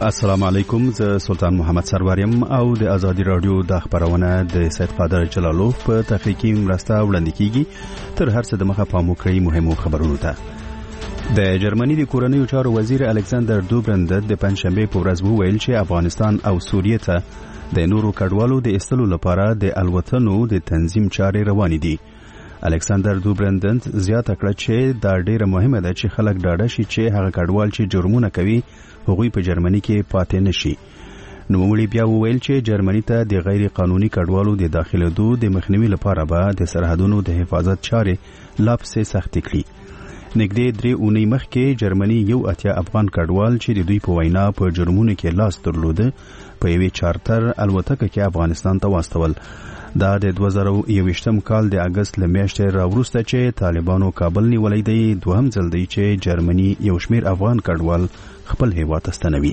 السلام علیکم، زه سلطان محمد سروریم او د ازادي رادیو د خبرونه د سید قادر جلالوف په تخنیکی مرسته وړاندې کیږي. تر هر څه د مخه پام وکړئ مهمو خبرونو ته. د جرمني د کورنیو چارو وزیر الکساندر دوبرند د پنځشنبه په ورځ وویل چې افغانستان او سوریه ته د نورو کډوالو د ایستلو لپاره د الوتنو د تنظیم چارې روانې دي. الکساندر دوبرند زیاته کړه چې دا ډیره مهمه ده چې خلک ډاډه شي چې هغه کډوال چې جرمونه کوي هغوی په جرمني کې پاتې نشي. نوموړي بیا وویل چې جرمني ته د غیر قانوني کډوالو د داخلېدو د مخنیوي لپاره به د سرحدونو د حفاظت چارې لا پسې سختې کړي. نږدې 3 اونۍ مخکې جرمني 80 افغان کډوال چې د دوی په وینا په جرمونو کې لاس درلوده په یوې چارتر الوتکه کې افغانستان ته واستول. دا د 2021 کال د اگست لمیاشتې راوروسته چې طالبانو کابل نیولې دی دوهم ځل دی چې جرمني یو شمیر افغان کډوال خپل هیواد ته ستنوي.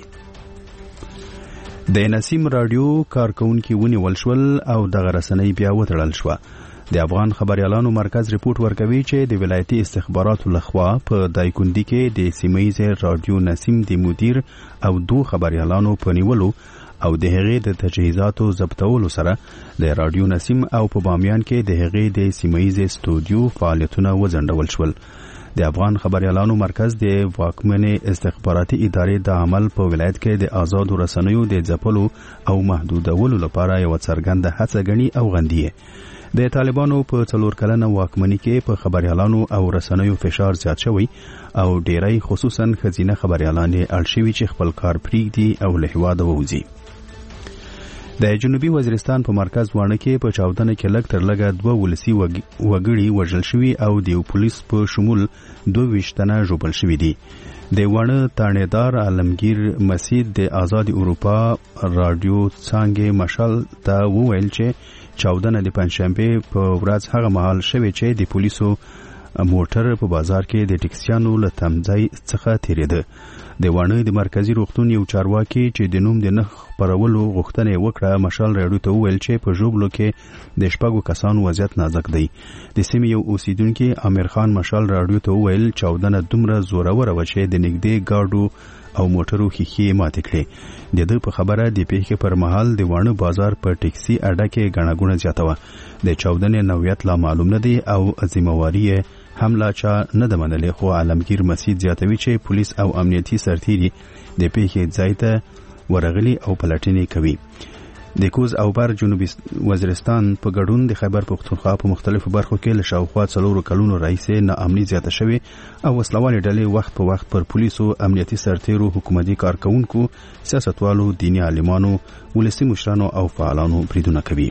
د نسیم رادیو کارکونکي ونیول شول او دغه رسنۍ بیا وتړل شوه. د افغان خبريالانو مرکز ریپورت ورکوي چې د ولایتي استخباراتو لخوا په دایکندي کې د سیمایي رادیو نسیم د مدیر او 2 خبريالانو په نیولو او د هغې د تجهیزاتو ضبطولو سره د رادیو نسیم او په بامیان کې د هغې د سیمایي استودیو فعالیتونه وځنډول شول. د افغان خبريالانو مرکز د واکمنې استخباراتي ادارې د عمل په ولایت کې د آزادو رسنیو د ځپلو او محدودولو لپاره یو څرګنده هڅه غني او غندي. د طالبانو په 4 کلنه واکمنۍ کې په خبريالانو او رسنیو فشار زیات شوی او ډیری خصوصا خزینه خبريالان اړ شوي چې خپل کار پریږدي او له هیواده ووځي. د جنوبي وزیرستان په مرکز وانه کې په چاودنه کې لږ تر لږه 2 ولسی وګړي وژل شوي او د پولیس په شمول 22 تنه ژوبل شوي دي. د وانه تانیدار عالمگیر مسید د آزاد اروپا رادیو څنګه مشال ته وویل چې چاودنه د پنځشنبه په ورځ هغه مهال شوه چې د پولیسو موټر په بازار کې د ټکسیانو له تمځای څخه تیریده. د وانه د مرکزی روغتون یو چارواکي چې د نوم د نخ پرولو غوښتنه وکړه مشال رادیو ته وویل چې په جوبلو کې د شپږو کسانو وضعیت نازک دی. د سیمې یو اوسیدونکو امیر خان مشال رادیو ته وویل چاودنه دومره زوروره و چې د نږدې گاډو او موټرو ښیښې ماتې کړې. د دې په خبره د پیښې پر مهال د وانه بازار په ټکسي اډه کې غڼغونه زیاته و. د چاودنې نوعیت لا معلوم نه دی او ذمہواری حمله چا نه ده منلې، خو عالمگیر مسید زیاتوي چې پولیس او امنیتي سرتیري د پیښې ځای ته ورغلي او پلټنې کوي. د کوز او بر جنوبي وزیرستان په ګډون د خیبر پختونخوا په مختلفو برخو کې له شاوخوا 4 کلونو راهیسې ناامني زیاته شوې او وسلوالې ډلې وخت په وخت پر پولیسو، امنیتي سرتیرو، حکومتي کارکونکو، سیاستوالو، دیني عالمانو، ولسي مشرانو او فعالانو بریدونه کوي.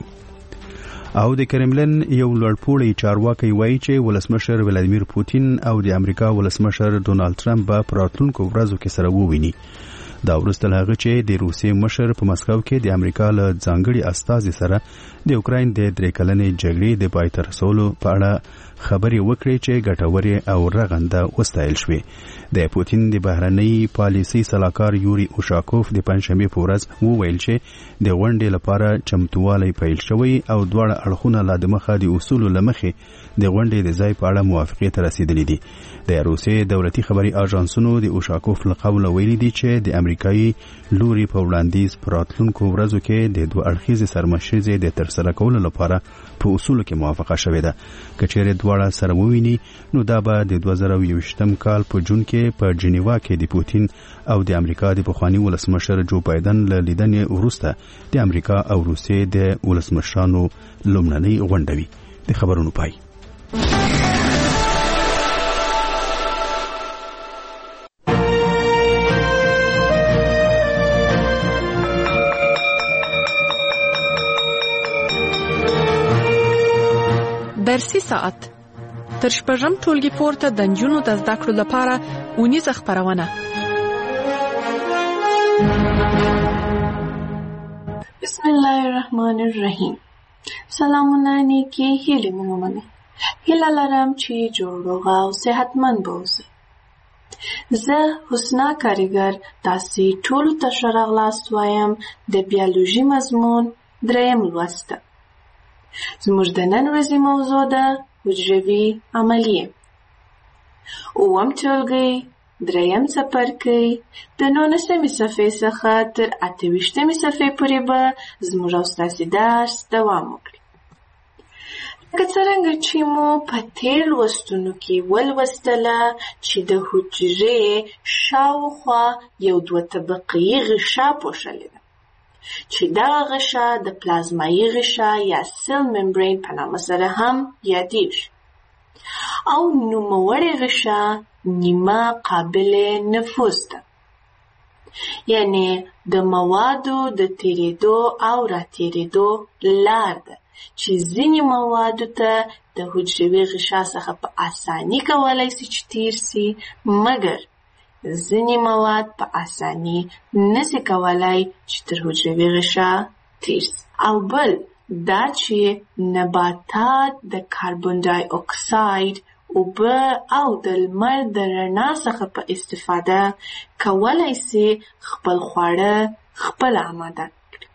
او د کرملن یو لوړپوړی چارواکي وایي چې ولسمشر ولادیمیر پوتین او د امریکا ولسمشر ډونالد ټرمپ په راتلونکو ورځو کې سره وویني. دا وروسته له هغه چې د روسیې مشر په مسکو کې د امریکا له ځانګړي استازي سره د اوکراین د 3 کلنې جګړې د پای ته رسولو په اړه خبرې وکړې چې ګټورې او رغنده وستایل شوې. د پوتین د بهرنۍ پالیسي سلاکار یوري اوشاکوف د پنځشنبه په ورځ وویل چې د غونډې لپاره چمتووالی پیل شوی او دواړه اړخونه لا د مخه د اصولو لمخې د غونډې د ځای په اړه موافقې ته رسیدلې دي. د روسیې دولتي خبري اژانسونو د اوشاکوف له قوله ویلي دي چې د امریکایي لوري په وړاندیز پر راتلونکو ورځو کې د 2 اړخیزې سرمشرۍ د ترسره کولو لپاره په اصولو کې موافقه شوې ده. کچېره دواړه سره وویني نو دا به د 2021 کال په جون کې په جنیوا کې د پوتین او د امریکا د پخوانی ولسمشر جو بایدن له لیدنې وروسته د امریکا او روسیې د ولسمشرانو لومړنۍ غونډه وي. د خبرونو پای. درسي ساعت تر شپږم ټولګي پورته د نجونو د زده کړو لپاره اونیزه خپرونه. بسم الله الرحمن الرحیم. سلامونه نیکی هیلې منومنه. هیله لرم چې جوړ روغ او صحتمند اوسئ. زه حسنا کاریګر تاسو ټول ته ښه راغلاست وایم د بیولوژي مضمون 3 لوست. زموږ د نن ورځې موضوع ده حجروي عملیه. اووم ټولګی دریم څپرکی د 19مې صفحې څخه تر 28مې صفحې پورې به زموږ او ستاسې درس دوام وکړي. لکه څرنګه چې مو په تېر لوستونو کې ولوستله چې د حجرې شاوخوا یو 2 طبقې غشا پوښلې ده چې دغه غشا د پلازمایي غشا یا سیل ممبرین په نامه سره هم یادېږي او نوموړې غشا نیمه قابل نفوذ ده، یعنی د موادو د تیرېدو او راتېرېدو لار ده چې ځینې موادو ته د حجروي غشا څخه په اساني کولی سي چې تیر سي، مګر ځینې مواد په اساني نسي کولی چې تر حجروي غشا تیر سي. او بل دا چې نباتات د کاربن ډای اکساید، اوبه او د لمر د رڼا څخه په استفاده کولی سي خپل خواړه خپل آماده کړي.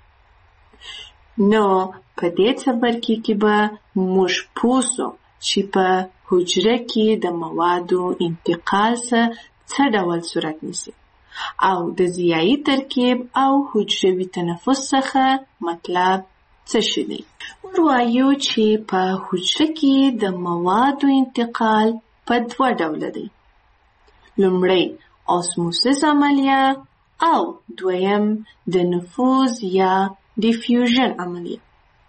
نو په دې څپرکي کې به موږ پوه سو چې په حجره کې د موادو انتقال څه ډول صورت نیسي او د ضیایي ترکیب او حجروي تنفس څخه مطلب څه شي دی. موږ وایو چې په حجره کې د موادو انتقال په 2 ډوله دی. لومړی اسموسیس عملیه او دویم د نفوذ یا ډیفیوژن عملیه.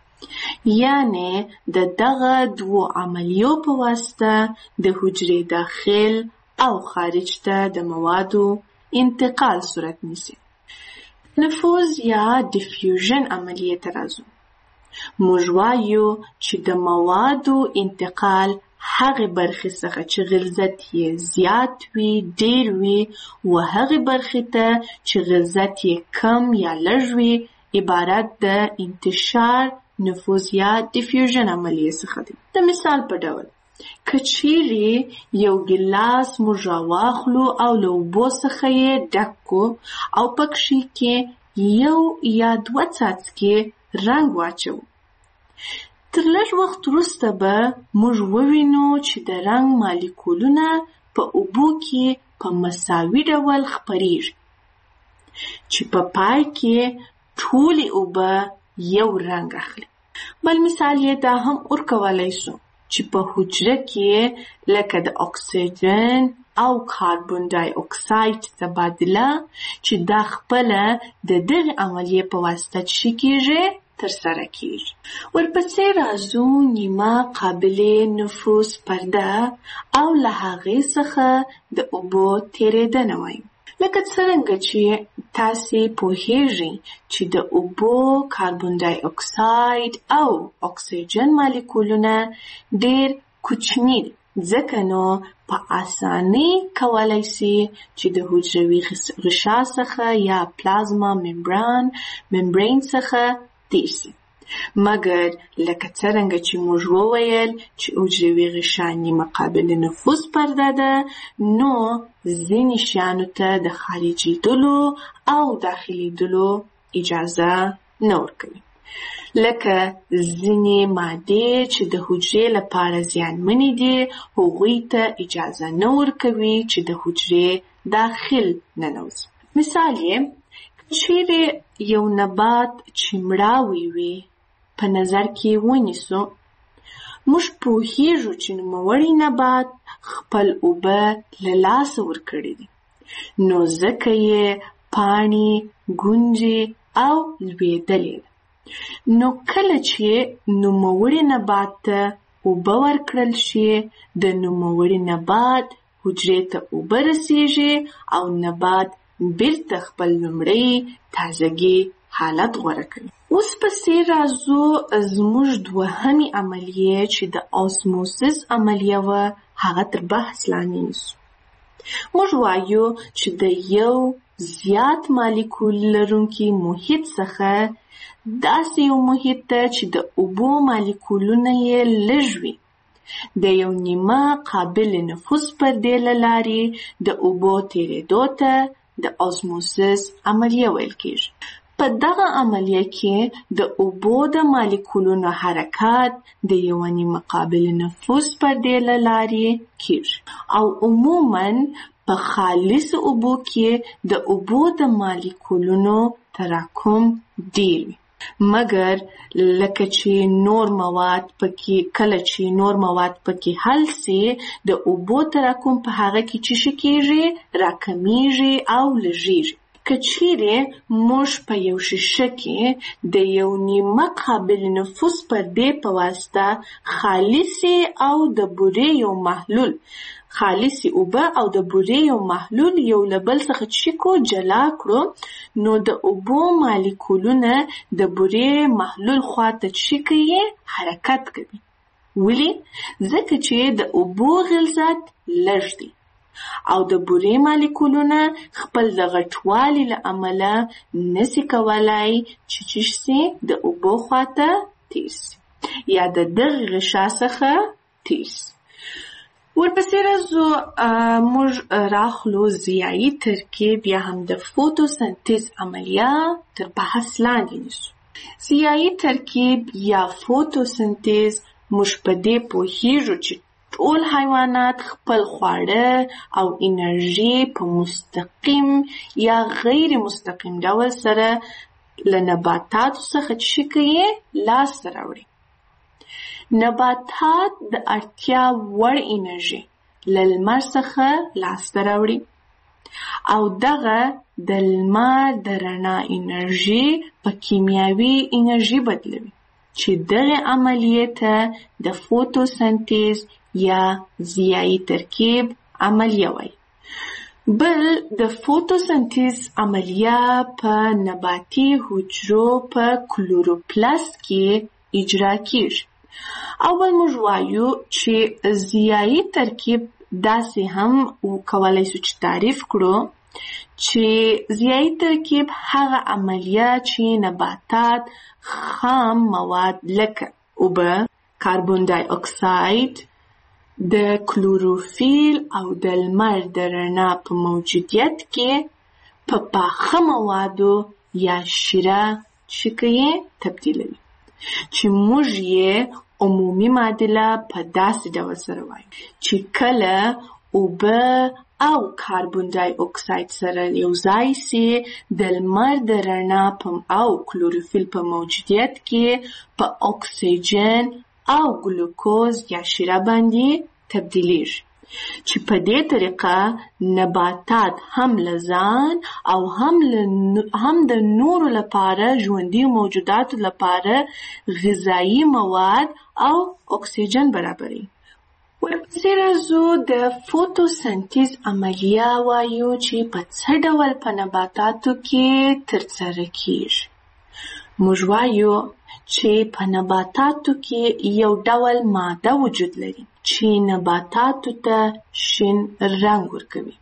یعنی د دغه 2 عملیو په واسطه د حجرې داخل او خارج ته د موادو انتقال صورت نیسي. نفوذ یا ډیفیوژن عملیه ته راځو. موږ وایو چې د موادو انتقال هغه برخې څخه چې غلظت یې زیات وي، ډیر وي، و هغه برخې ته چې غلظت یې کم یا لږ وي عبارت د انتشار، نفوذ یا ډیفیوژن عملیه څخه دی. د مثال په ډول که چیرې یو ګیلاس موږ راواخلو او له اوبو څخه یې ډک کړو او پکښې کې 1 یا 2 څاڅکي رنګ واچو، تر لږ وخت وروسته به موږ ووینو چې د رنګ مالیکولونه په اوبو کې په مساوي ډول خپریږي چې په پای کې ټولې اوبه یو رنګ اخلي. بل مثال یې دا هم ورکولی سو چې په حجره کې لکه د اکسیجن او کاربن ډای اکساید تبادله چې دا خپله د دغه عملیې په واسطه چې کېږي ترسره کېږي. ورپسې راځو نیمه قابل نفوذ پرده او له هغې څخه د اوبو تېرېدنه وایو. لکه څرنګه چې تاسې پوهیږئ چې د اوبو کاربن ډای اکساید او اکسیجن مالیکولونه ډېر کوچني دي، ځکه نو په اسانۍ کولی سي چې د حجروي غشا څخه یا پلازما ممبرین څخه تیر سي. مګر لکه څرنګه چې موږ وویل چې حجروي غشا نیمه قابل نفوذ پرده ده، نو ځینې شیانو ته د خارجېدلو او داخلېدلو اجازه نه ورکوي. لکه ځینې مادې چې د حجرې لپاره زیانمنې دي، هغوی ته اجازه نه ورکوي چې د حجرې داخل ننوځي. مثال یې چیرې یو نبات چې مړاوی وي په نظر کې ونیسو، موږ پوهیږو چې نوموړی نبات خپل اوبه له لاسه ورکړي دي، نو ځکه یې پاڼې، ګونجې او لوېدلې ده. نو کله چې نوموړي نبات ته اوبه ورکړل شي، د نوموړي نبات حجرې ته اوبه رسیږي او نبات بیرته خپل لومړی تازګي حالت غوره کوي. اوس پسې راځو زموږ 2مې عملیه چې د اسموسیس عملیه وه، هغه تر بحث لاندې نیسو. موږ وایو چې د یو زیات مالیکول لرونکي محیط څخه داسې یو محیط ته چې د اوبو مالیکولونه یې لږ وي، د یو نیمه قابل نفوذ پردې له لارې د اوبو تېرېدو ته د اسموسیس عملیه ویل کېږي. په دغه عملیه کې د اوبو د مالیکولونو حرکت د یوه نیمه قابل نفوذ پردې له لارې کېږي او عموماً په خالص اوبو کې د اوبو د مالیکولونو تراکم ډیر وي، مګر لکه چې نور مواد پکې حل سي د اوبو تراکم په هغه کې چې کېږي راکمیږي او لږیږي. که چیرې موږ په یو شیشه کې د یو نیمه قابل نفوذ پردې په واسطه خالصې او د بورې یو محلول خالصې اوبه او د بورې یو محلول یو له بل څخه چیکو جلا کړو، نو د اوبو مالیکولونه د بورې محلول خواته چیکي حرکت کوي. ولی؟ ځکه چې د اوبو غلظت لږ دی او د بورې مالیکولونه خپل د غټوالي له امله نسی کولای چې د اوبو خواته تیر سي یا د دغه غشا څخه تیر سي. ورپسې راځو موږ راخلو ضیایي ترکیب یا هم د فوتوسنتیز عملیه تر بحث لاندې نیسو. ضیایي ترکیب یا فوتوسنتیز موږ په دې پوهیږو چې ټول حیوانات خپل خواړه او انرژي په مستقیم یا غیر مستقیم ډول سره له نباتاتو څخه چې کوي لاسته راوړي. نباتات د اړتیا وړ انرژي له لمر څخه لاسته راوړي او دغه د لمر د رڼا انرژي په کیمیاوي انرژي بدلوي چې دغه عملیه ته د فوتوسنتیز یا ضیایي ترکیب عملیه وایي. بل د فوتوسنتیز عملیه په نباتي حجرو په کلوروپلاست کې اجرا کیږي. اول موږ وایو چې ضیایي ترکیب داسې هم کولای شو چې تعریف کړو چې ضیایي ترکیب هغه عملیه چې نباتات خام مواد لکه اوبه، کاربن ډای اکساید، د کلوروفیل او د لمر د رڼا په موجودیت کې په پاخه موادو یا شیره شکیه تبدیلوي چې موږ یې عمومي معادله په داسې ډول سره وایو چې کله اوبه او کاربن ډای اکساید سره یو ځای سي د لمر د رڼا او کلوروفیل په موجودیت کې په اکسیجن او ګلوکوز یا شیره باندې تبدیلیږي چې په دې طریقه نباتات هم لزان او هم د نورو لپاره ژوندي موجوداتو لپاره غذایی مواد او اکسیجن برابري. ورپسې راځو د فوتوسنتیز عملیه وایو چې په څه ډول په نباتاتو کې ترسره کیږي. موږ وایو چې په نباتاتو کې یو ډول ماده وجود لري چې نباتاتو ته شین رنګ ورکوي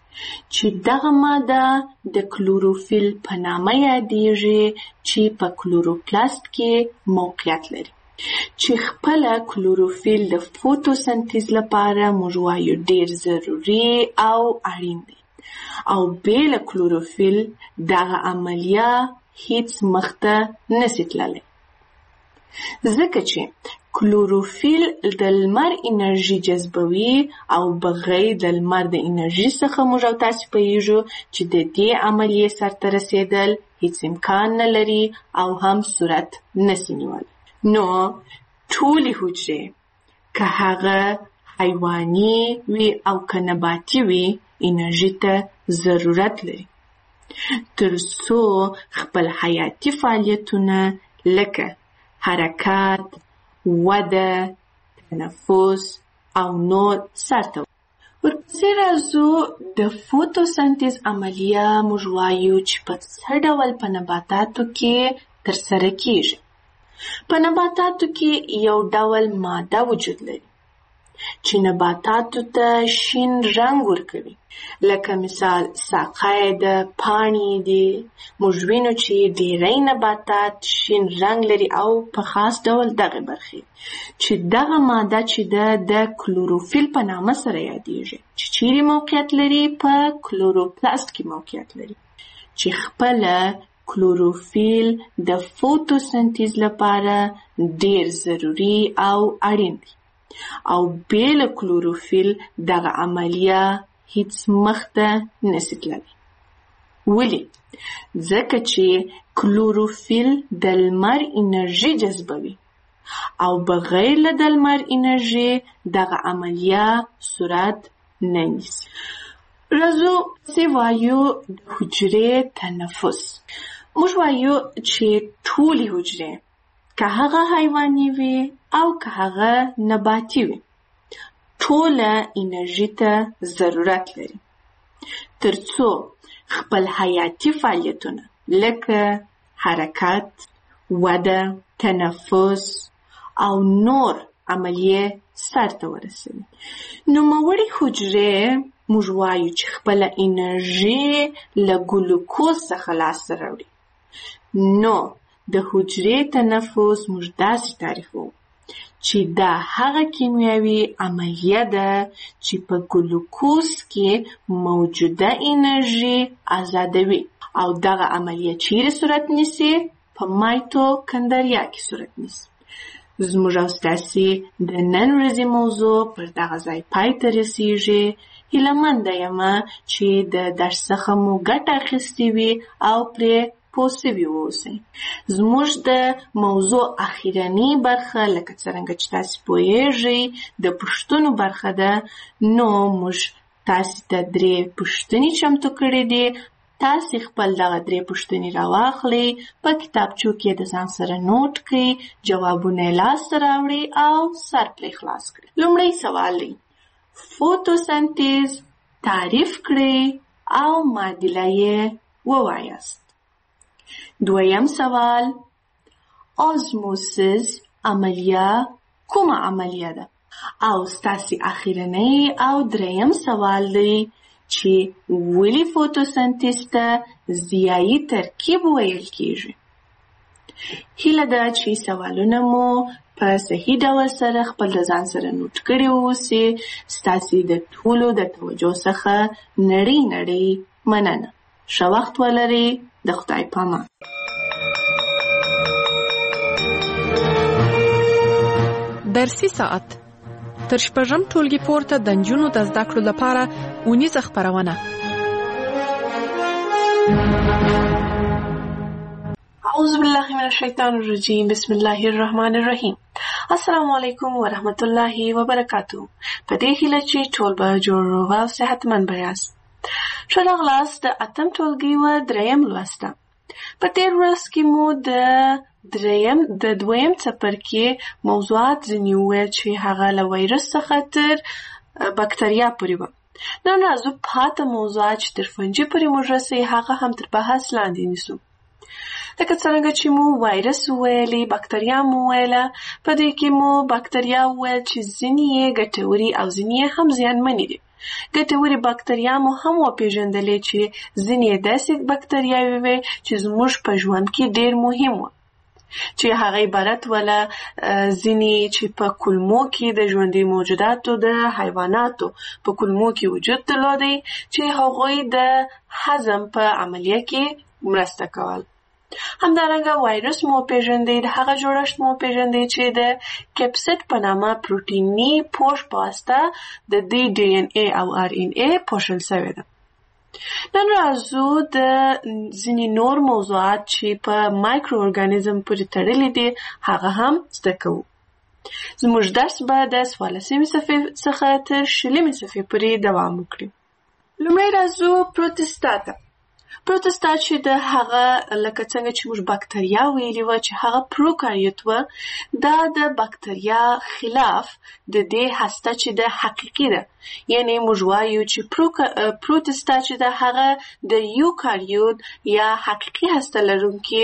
چې دغه ماده د کلوروفیل په نامه یادیږي چې په کلوروپلاست کې موقعیت لري چې خپل کلوروفیل د فوتوسنتیز لپاره موږ وایو ډیر ضروري او اړین دی او بې له کلوروفیل دغه عملیه هیڅ مخته نشي تللی ځکه چې کلوروفیل د لمر انرژي جذبوي او بغیر د لمر د انرژي څخه موږ او تاسو پوهیږو چې د دې عملیې سرته رسیدل هیڅ امکان نه لري او هم صورت نشي نیولی. نو ټولې حجرې که هغه حیواني وي او که نباتي وي انرژي ته ضرورت لري تر څو خپل حیاتي فعالیتونه لکه حرکت، وده، تنفس او نور سرته. ورپسې راځو د فوتوسنتیز عملیه موږ وایو چې په څه ډول په نباتاتو کې ترسره کیږي. په نباتاتو کې یو ډول ماده وجود لري چې نباتاتو ته شین رنګ ورکوي لکه مثال ساقه ده، پاڼې دي. موږ وینو چې ډیری نباتات شین رنګ لري او په خاص ډول دغه برخې چې دغه ماده چې ده د کلوروفیل په نامه سره یادیږي چې چیرې موقعیت لري په کلوروپلاست کې موقعیت لري چې خپل کلوروفیل د فوتوسنتیز لپاره ډیر ضروري او اړین دی او بې له کلوروفیل دغه عملیه هیڅ مخته نشي تللی. ولې؟ ځکه چې کلوروفیل د لمر انرژي جذبوي او بغیر له د لمر انرژي دغه عملیه صورت نه نیسي. راځو چې وایو حجرې تنفس. موږ وایو چې ټولې حجرې که هغه حیواني وي او که هغه نباتي وي ټوله انرژي ته ضرورت لري ترڅو خپل حیاتي فعالیتونه لکه حرکت، وده، تنفس او نور عملیه سرته ورسوي. نوموړې حجرې موږ وایو چې خپله انرژي له ګلوکوز څخه لاسته راوړي. نو د حجرې تنفس موږ داسې تعریفوو چې دا هغه کیمیاوي عملیه ده چې په ګلوکوز کې موجوده انرژي آزادوي او دغه عملیه چیرې صورت نیسي؟ په مایتوکندریا کې صورت نیسي. زموږ او ستاسې د نن ورځې موضوع پر دغه ځای پای ته رسیږي. هیلهمنده یمه چې د درس څخه مو ګټه اخیستې وي او پرې پوه سوي واوسئ. زموږ د موضوع اخیرنۍ برخه لکه څرنګه چې تاسې پوهیږئ د پوښتنو برخه ده. نو موږ تاسې ته 3 پوښتنې چمتو کړې دي. تاسې خپل دغه 3 پوښتنې راواخلئ، په کتابچو کې د ځان سره نوٹ کړئ، جوابونه یې لاسته راوړئ او سر پرې خلاص کړئ. لومړی سوال دی فوتوسنتیز تعریف کړئ او معادله یې ووایاست. دویم سوال آزموسیس عملیه کومه عملیه ده؟ او ستاسې اخیرنۍ او دریم سوال دی چې ولې فوتوسنتیز ته ضیایي ترکیب ویل کیږي. هیله ده چې سوالونه مو په صحیح ډول سره خپل د ځان سره نوٹ کړي واوسي. ستاسې د ټولو د توجه څخه نړۍ مننه. ښه وخت ولرئ. د خدای پامان. درسي ساعت تر شپږم ټولګي پورته د نجونو د زده کړو لپاره اونیزه خپرونه. اعوذ بالله من الشیطان الرجیم. بسم الله الرحمن الرحیم. السلام علیکم ورحمت الله وبرکاتہ. په دې هیله چې ټول به جوړ روغ او صحتمند به یاست. ښه راغلاست د 8م ټولګي و 3م لوسته. په تیر ورځ کې مو د 2م څپرکي موضوعات ځینې وویل چې هغه له وایرس څخه تر بکتریا پورې وه. نن راځو پاته موضوعات چې تر فنجي پورې موږ رسوي هغه هم تر بحث لاندې نیسو. لکه څرنګه چې مو وایرس وویلې، بکتریا مو وویله. په دې کې مو بکتریا وویل چې ځینې یې ګټورې او ځینې یې هم زیانمنې دي. ګټورې بکتریا مو هم وپېژندلې چې ځینې یې داسې بکتریاوې وې چې زموږ په ژوند کې ډېر مهم وه، چې هغه عبارت وله ځینې چې په کولمو کې د ژوندي موجوداتو د حیواناتو په کولمو کې وجود درلودی چې هغوی د هضم په عملیه کې مرسته کول. همدارنګه وایرس مو پیژندئ، د هغه جوړښت مو پیژندئ چې د کیپسید په نامه پروتیني پوښ په واسطه د دې ډي ان اے او ار ان اے پوښل شوی ده. نن راځو د ځینې نور موضوعات چې په مایکرو ارګانیزم پورې تړلي دي هغه هم زده کوو. زموږ درس به د 14مې صفحې څخه تر 20مې صفحې پورې دوام وکړي. لومړی راځو پروتستا ته. پروتستا چې د هغه لکه څنګه چې موږ بکتریا ویلي وه چې هغه پروکاریوت وه، دا د بکتریا خلاف د دې هسته چې د حقیقي ده، یعنی موږ وایو چې پروتستا چې د هغه د یوکاریوت یا حقیقي هسته لرونکي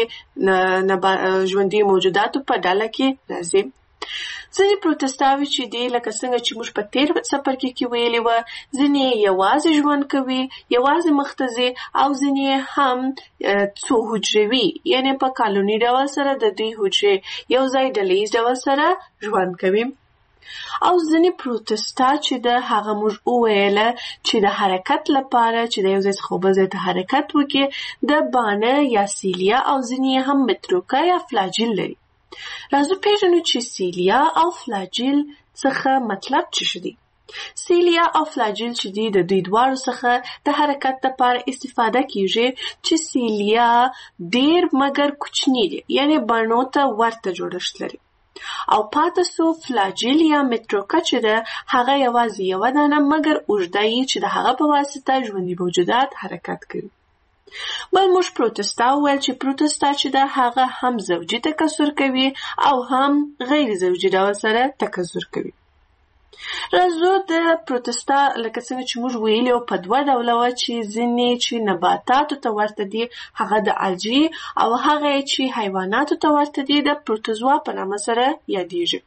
ژوندي موجوداتو په ډله کې راځي. ځینې پروتستاوي چې دي لکه څنګه چې موږ په تیر څپرکي کې ویلي وه، ځینې یوازې ژوند کوي، یوازې مخته ځي، او ځینې هم څو حجروي یعنی په کالوني ډول سره د دوی حجرې یو ځای ډلیز ډول سره ژوند کوي. او ځینې پروتستا چې د هغه موږ وویله چې د حرکت لپاره چې د یو ځای څخه بل ځای ته حرکت وکړي د بانه یا سیلیا او ځینې هم متروکه یا فلاجیل لري. راځو پیژنو چې سیلیا او فلاجیل څخه مطلب څه دی. سیلیا او فلاجیل چې دي د دوی دواړو څخه د حرکت لپاره استفاده کیږي چې سیلیا ډیر مګر کوچنی دي یعنی بڼو ته ورته جوړښت لري او پاتې سو فلاجیل یا متروکا چې ده هغه یوازې یوه دانه مګر اوږده یي چې د هغه په واسطه ژوندي موجودات حرکت کوي. بل موږ پروتستا وویل چې پروتستا چې ده هغه هم زوجي تکثر کوي او هم غیر زوجي ډول سره تکثر کوي. راځو د پروتستا لکه څنګه چې موږ ویلي وو په دوه ډوله وه چې ځینې چې نباتاتو ته ورته دي هغه د الجی او هغه چې حیواناتو ته ورته دي د پروتوزوا په نامه سره یادیږي.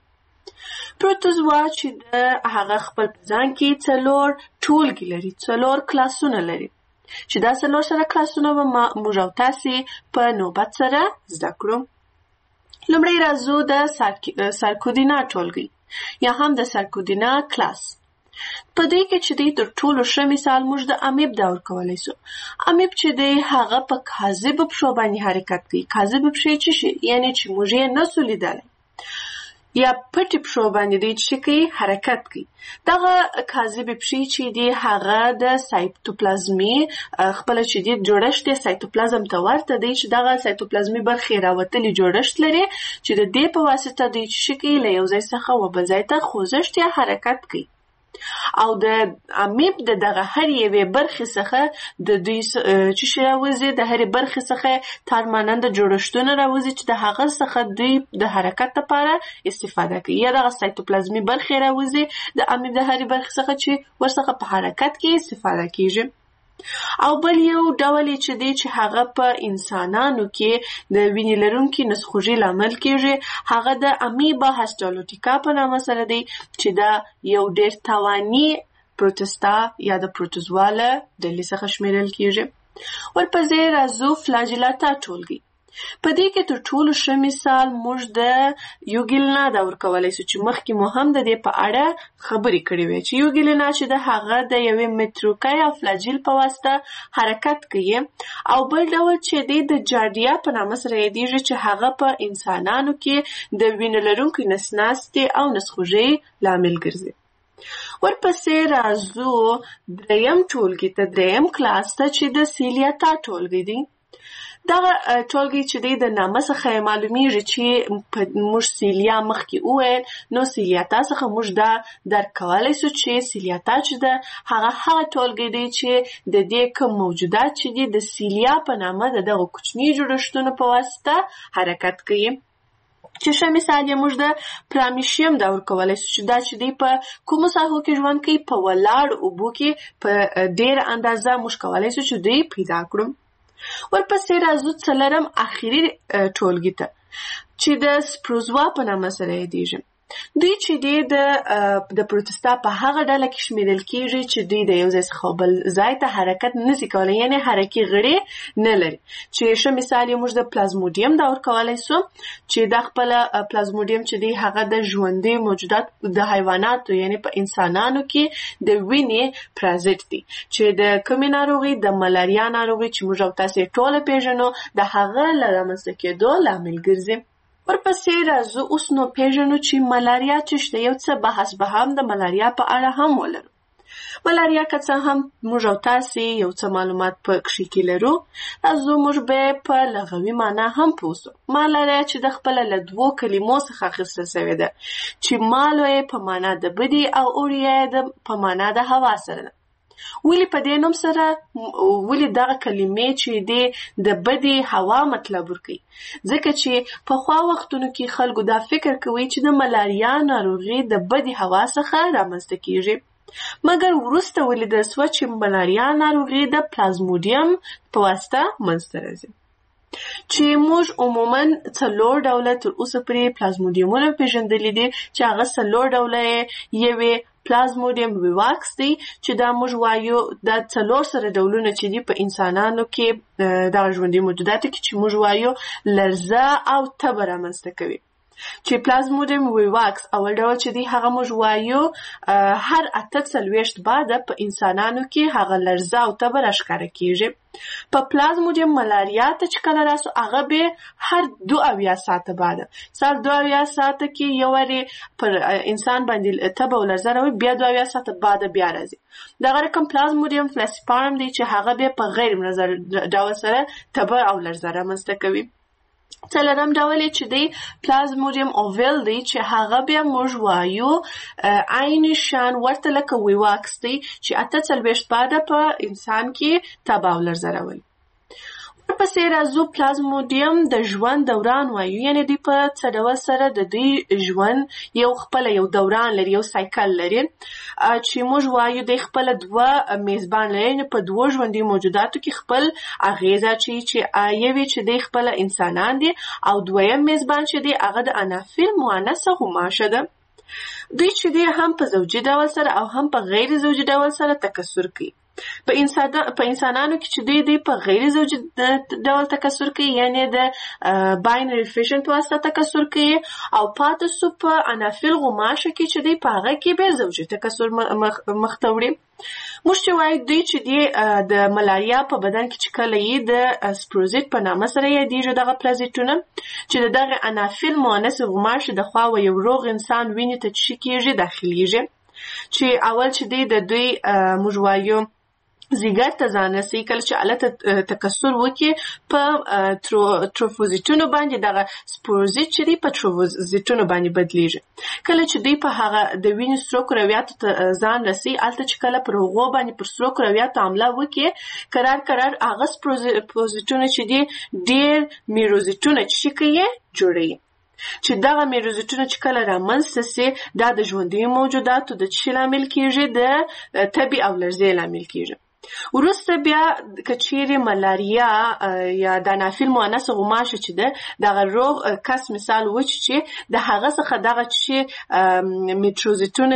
پروتوزوا چې د هغه خپل په ځان کې 4 ټولګي لري 4 کلاسونه لري چې دا 4 سره کلاسونه به موږ او تاسې په نوبت سره زده کړو. لومړی راځو د سارکودینا ټولګي یا هم د سارکودینا کلاس. په دې کې چې دی تر ټولو ښه مثال موږ د امیب دور کولی سو. امیب چې دی هغه په کاذبو پښو باندې حرکت کوي. کاذبو پښې څه شي یعنی چې موږ یې نسو لیدلی یا پټې پښو باندې دی چې کوي حرکت کوي. دغه کاذبې پښې چې دی هغه د سایتوپلازمي خپله چې دی جوړښت یې سایتوپلازم ته ورته دی چې دغه سایتوپلازمي برخې راوتلي جوړښت لري چې د دې په واسطه دوی چې کوي له یو ځای څخه و بل ځای ته خوځښت یا حرکت کوي او د امیب د دغه هر یوې برخې څخه د دوی چې شی راوځي د هرې برخې څخه تارماننده جوړښتونه راوځي چې د هغه څخه دوی د حرکت لپاره استفاده کوي یا دغه سایتوپلازمي برخې راوځي د امیب د هرې برخې څخه چې ورڅخه په حرکت کې استفاده کیږي. او بل یو ډول چې دی چې هغه په انسانانو کې د وینې لرونکي نسخوږي لامل کیږي هغه د امیبا هسټالوټیکا په نامه سره دی چې دا یو ډیر توانی پروتستا یا د پروتوزوا له ډلې څخه شمیرل کیږي. ورپسې راځو فلاجیلاتا ټولګي. په دې کې تر ټولو ښه مثال موږ د یوګیلنا دور کولی سو چې مخکې مو هم د دې په اړه خبرې کړې وې چې یوګیلنا چې د هغه د یوې متروکا یا فلاجیل په واسطه حرکت کوي او بل ډول چې دی د جاردیا په نامه سره یادیږي چې هغه په انسانانو کې د وینې لرونکي نسناستې او نسخوږۍ لامل ګرځي. ورپسې راځو دریم ټولګي ته دریم کلاس ته چې د سیلیاتا ټولګي دی. دغه ټولګي چې دی د نامه څخه معلومیږي چې موږ سیلیا مخکې وویل نو سیلیاتا څخه موږ دا درک کولی سو چې سیلیاتا چې ده هغه ټولګي دی چې د دې کوم موجودات چې دي د سیلیا په نامه د دغه کوچني جوړښتونو په واسطه حرکت کوي. چې ښه مثال یې موږ د پرامیشیم دور کولی سو چې دا چې دی په کومو ساحو کې ژوند کوي په ولاړ اوبو کې په ډېره اندازه موږ کولی سو چې دوی پیدا کړو. ورپسې راځو څلورم اخري ټولګي ته چې د سپروزوا په نامه سره یادیږي. دوی چې دی د پروتستا په هغه ډله کې شمیرل کیږي چې دوی د یو ځای څخه بل ځای ته حرکت نشي کولی یعنی حرکي غړي نه لري. چې ښه مثال یې موږ د پلازموډیم دور کولی سو چې دا خپله پلازموډیم چې دی هغه د ژوندي موجودات د حیواناتو یعنی په انسانانو کې د وینې پرازیت دی چې د کومې ناروغي د ملاریا ناروغي چې موږ او تاسې ټوله پیژنو د هغه له رامنځته کېدو لامل ګرځي. ورپسې راځو اوس نو پیژنو چې ملاریا څه شته. یو څه بحث به هم د ملاریا په اړه هم ولرو. ملاریا که څه هم موږ او تاسې یو څه معلومات په کښې کې لرو راځو موږ به په لغوي معنا هم پوه سو. ملاریا چې د خپله له 2 کلمو څخه اخیستل سوې ده چې مالو یې په معنا د بدي او اوریا یې په معنا د هوا سره ده. ولی په دې نوم سره ولی دغه کلمې چې دی د بدی هوا مطلب ورکوي ځکه چې په خوا وختونو کې خلکو دا فکر کوي چې د ملاریا ناروغي د بدی هوا څخه رامنځته کیږي مګر وروسته ولیدل سوه چې ملاریا ناروغي د پلازموډیم په واسطه منځته راځي چې موږ عموما 4 ډوله تر اوسه پورې پلازموډیمونه پیژندلي دي چې هغه 4 ډوله یوې پلازموډیم ویواکس دی چې دا موږ وایو دا 4 سره ډولونه چې دي په انسانانو کې د ژوندي موجوداتو کې چې موږ وایو لرزه او تبه رامنځته کوي. چې پلازموډیم ویواکس اول ډول چې دی هغه موږ وایو هر 48 بعد په انسانانو کې هغه لرزه او تبه راښکاره کیږي. په پلازموډیم ملاریا ته چې کله راسو هغه به هر 2 ساعته بعد سال 2 ساعته کې یو وری پر انسان باندې تبه او لرزه راوي، بیا 2 ساعته بعد بیا راځي. دغه رقم پلازموډیم فلاسیپارم دی چې هغه به په غیر منظر ډول سره تبه او لرزه رامنځته کوي. څلورم ډول چې دی پلازموډیم اوویل دی چې هغه بیا موږ وایو عین شان ورته لکه ویواکس دی چې 48 بعد په انسان کې تبه او لرزه راولي. ورپسې راځو پلازموډیم د ژوند دوران وایو، یعنی دی په څه ډول سره د دوی ژوند یو خپل یو دوران لري، یو سایکل لري چې موږ وایو د خپل 2 میزبان لري. په 2 ژوندي موجوداتو کې خپل اغیزه چې یوي چې د خپل انسانان دي او دویم میزبان چې دی هغه د انافیل مؤنثه غوماشه ده. دوی چې دی هم په زوجي ډول سره او هم په غیر زوجي ډول سره تکثر کوي. په انسانانو کې چې دی په غیر زوجي ډول تکثر کوي، یعنی د باینری فیشن په واسطه تکثر کوي، او پاتې سو په انافیل غوماشه کې چې دی په هغه کې به زوجي تکثر مخته وړي. موږ چې وایو دوی چې دی د ملاریا په بدن کې چې کله یې د سپروزیت په نامه سره یادیږي دغه پلازیټونه چې دغه انافیل مؤنث غوماشه د خوا و یو روغ انسان وینې ته چې کېږي داخليږي، چې اول چې دی د دوی موږ وایو زیګر ته ځان رسي، کله چې الته تکثر وکړي په تروفوزیټونو باندې دغه سپوروزیت چې دی په تروفوزیټونو باندې بدلیږي. کله چې دوی په هغه د وینې سرو کرویاتو ته ځان رسي، الته چې کله پر هغو باندې پر سرو کرویاتو حمله وکړي قرار هغه سپوروزیټونه چې دی ډېر میروزیټونه چې کوي جوړوي، چې دغه میروزیټونه چې کله رامنځته سي دا د ژوندیو موجوداتو د څه لامل کیږي؟ د تبې او لرزې لامل کیږي. وروسته بیا کچېرې ملاریا یا د انافیل مؤنثه غوماشه چې ده دغه روغ کس مثال وچ چې د هغه څخه دغه چې میروزیټونه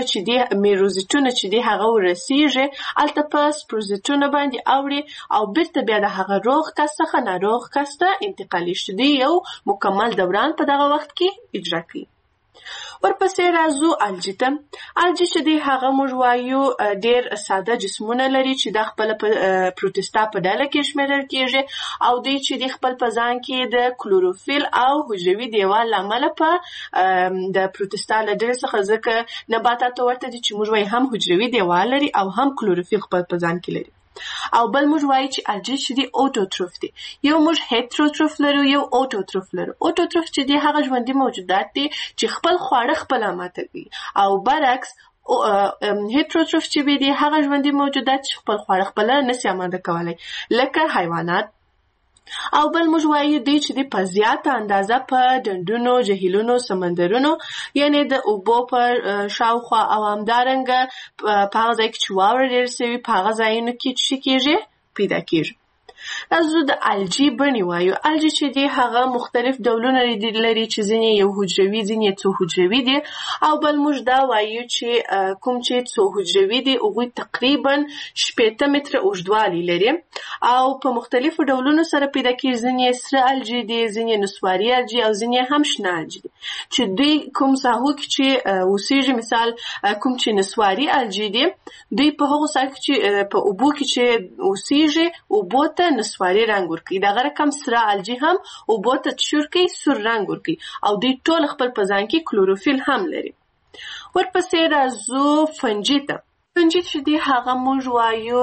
چې دی هغه ورسیږي الته په سپروزیټونه باندې اوړي او بیرته بیا د هغه روغ کس څخه ناروغ کس ته انتقالي شي، دی یو مکمل دوران په دغه وخت کې اجرا کوي. ورپسې راځو الجی ته. الجی چې دی هغه موږ وایو ډېر ساده جسمونه لري چې د خپل پروټیستا په ډله کې شمیرل کیږي او دوی چې د خپل په ځان کې د کلوروفیل او حجروي دیوال لامل په د پروټیستا له ډلې څخه ځکه نباتات ورته دي چې موږ وایو هم حجروي دیوال لري او هم کلوروفیل خپل په ځان کې لري. او بل موږ وایو چې الجی چې دی اوټوټروف دی. یو موږ هیټروټروف لرو، یو اوټوټروف لرو. اوټوټروف چې دی هغه ژوندي موجودات دي چې خپل خواړه خپل ماته کوي، او برعکس هیټروټروف چې دی هغه ژوندي موجودات چې خپل خواړه خپل نشي اماده کولای لکه حیوانات. او بل موږ وایو دی چې دی په زیاته اندازه په ډنډونو، جهیلونو، سمندرونو یعنی د اوبو په شاوخوا او همدارنګه په هغه ځای کې چې واوره ډېره سوي په هغه ځایونو کې چې کېږي پیدا کېږي. راځو د الجی بڼې وایو. الجی چې دی هغه مختلف ډولونه لري چې ځینې یو حجروي، ځینې څو حجروي دي، او بل موږ دا وایو چې کوم چې څو حجروي دي هغوی تقریبا 18 متره اوږدوالی لري او په مختلفو ډولونو سره پیدا کېږي. ځینې سره الجی دي، ځینې نسواري الجی او ځینې هم شنه الجی دي چې دوی کوم ساحو کې چې اوسېږي. مثال کوم چې نسواري الجی دي دوی په هغو ساحو کې چې په اوبو کې چې اوسېږي اوبو ته نسواري رنګ ورکوي، دغه رقم سره الجی هم اوبو ته چور کوي، سور رنګ ورکوي او دوی ټول خپل په ځان کې کلوروفیل هم لري. ورپسې راځو فنجي ته. فنجي چې دی هغه موږ وایو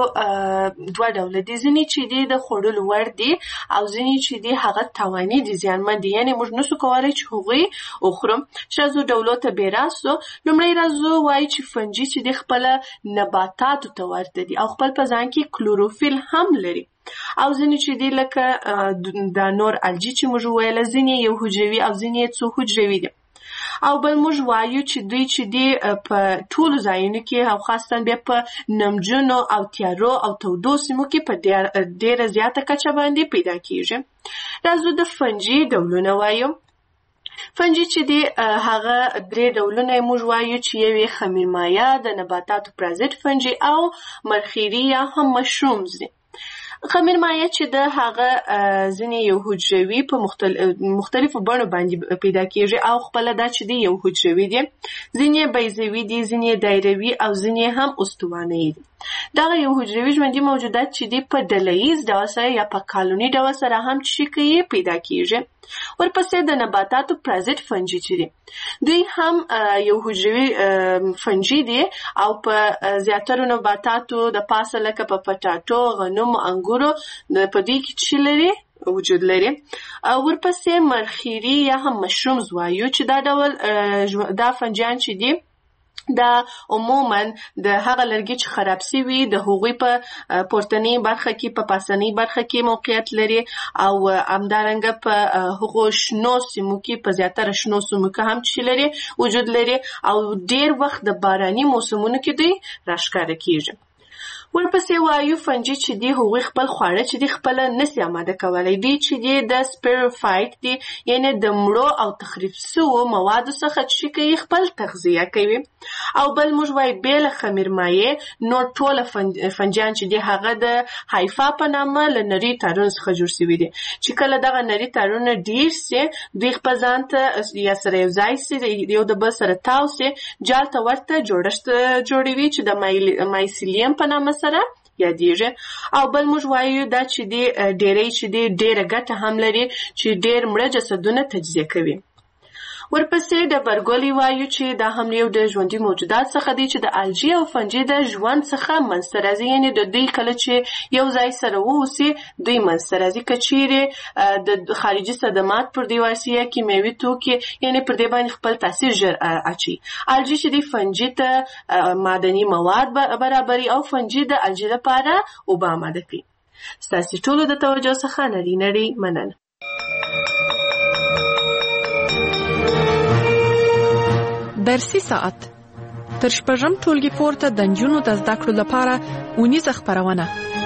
2 ډوله دي، ځینې چې دی د خوړلو وړ دي او ځینې چې دی هغه تاواني دي، زیانمن دي، یعنی موږ نسو کولی چې هغوی وخورو. چې راځو ډولو ته بې راسو. لومړی راځو وایي چې فنجي چې دی خپله نباتاتو ته ورته دي او خپل په ځان کې کلوروفیل هم لري. او ځینې چې دی لکه د نور الجی چې موږ ویله ځینې یو حجروي او ځینې څو حجروي دي. او بل موږ وایو چې دوی چې دی په ټولو ځایونو کې او خاصتا بیا په نمجنو او تیارو او تودو سیمو کې په ډېره زیاته کچه باندې پیدا کېږي. راځو د فنجي ډولونه وایو. فنجي چې دی هغه 3 ډولونه موږ وایو چې یو خمیر مایع، د نباتاتو پرازیت فنجي او مرخیري یا هم مشرومز دي. خمیر مایع چې د هغه ځینې یو حجروي په مختلفو بڼو باندې پیدا کیږي او خپل دا چې دی یو حجروي دي، ځینې بیضوي دي، ځینې دایروي او ځینې هم استوانه‌ای دي. دغه یو حجروي ژوندي موجودات چې دی په ډله‌ییز ډول سره یا په کالوني ډول سره هم چې کوي پیدا کیږي. ورپسې د نباتاتو پرازیت فنجي چې دي دوی هم یو حجروي فنجي دي او په زیاتره نباتاتو د پاسه لکه په پټاټو، غنمو، انګورو په دوی کې چې لري وجود لري. ورپسې مرخیري یا هم مشرومز وایو چې دا ډول دا فنجیان چې دي دا عموما د هغه لرګي چې خراب سوي د هغوی په پورتنی برخه کې په پاسنی برخه کې موقعیت لري او همدارنګه په هغو شنو سیمو کې په زیاتره شنو سیمو کې هم چې لري وجود لري او ډیر وخت د باراني موسمونو کې دوی راښکاره کیږي. ورپسې وایو فنجي چې دی هغوی خپل خواړه چې دی خپل نسي آماده کولی دي چې دی د سپیروفایټ دی، یعنی د مړو او تخریب سوو موادو څخه چې کوي خپل تغذیه کوي. او بل موږ وایو بې له خمیر مایع نور ټوله فنجیان چې دی هغه د هایفا په نامه له نري تارونو څخه جوړ شوي دي چې کله دغه نري تارونه ډیر سي دوی خپل ځان ته یا سره یو ځای سي یو د بل سره تاو سي جال ته ورته جوړښت جوړوي چې د مایسیلیم په نامه سره یادیږي. او بل موږ وایو دا چې دی ډیری چې دی ډیره ګټه هم لري چې ډیر مړه جسدونه تجزیه کوي. ورپسې د برګولی وایو چې دا هم یو د ژوندي موجودات څخه دی چې د الجی او فنجي د ژوند څخه منځته راځي، یعنی د دوی کله چې یو ځای سره واوسي دوی منځته راځي که چیرې د خارجي صدمات پر دې واسطه کیمیاوي توکي یعنی پر دې باندې خپل تاثیر ژر اچي. الجی چې دی فنجي ته معدني مواد برابري او فنجي د الجی لپاره اوبه آماده کوي. ستاسو ټولو د توجه څخه نړۍ مننه. درسي ساعت تر شپږم ټولګي پورته د نجونو د زده کړو لپاره اونیزه خپرونه.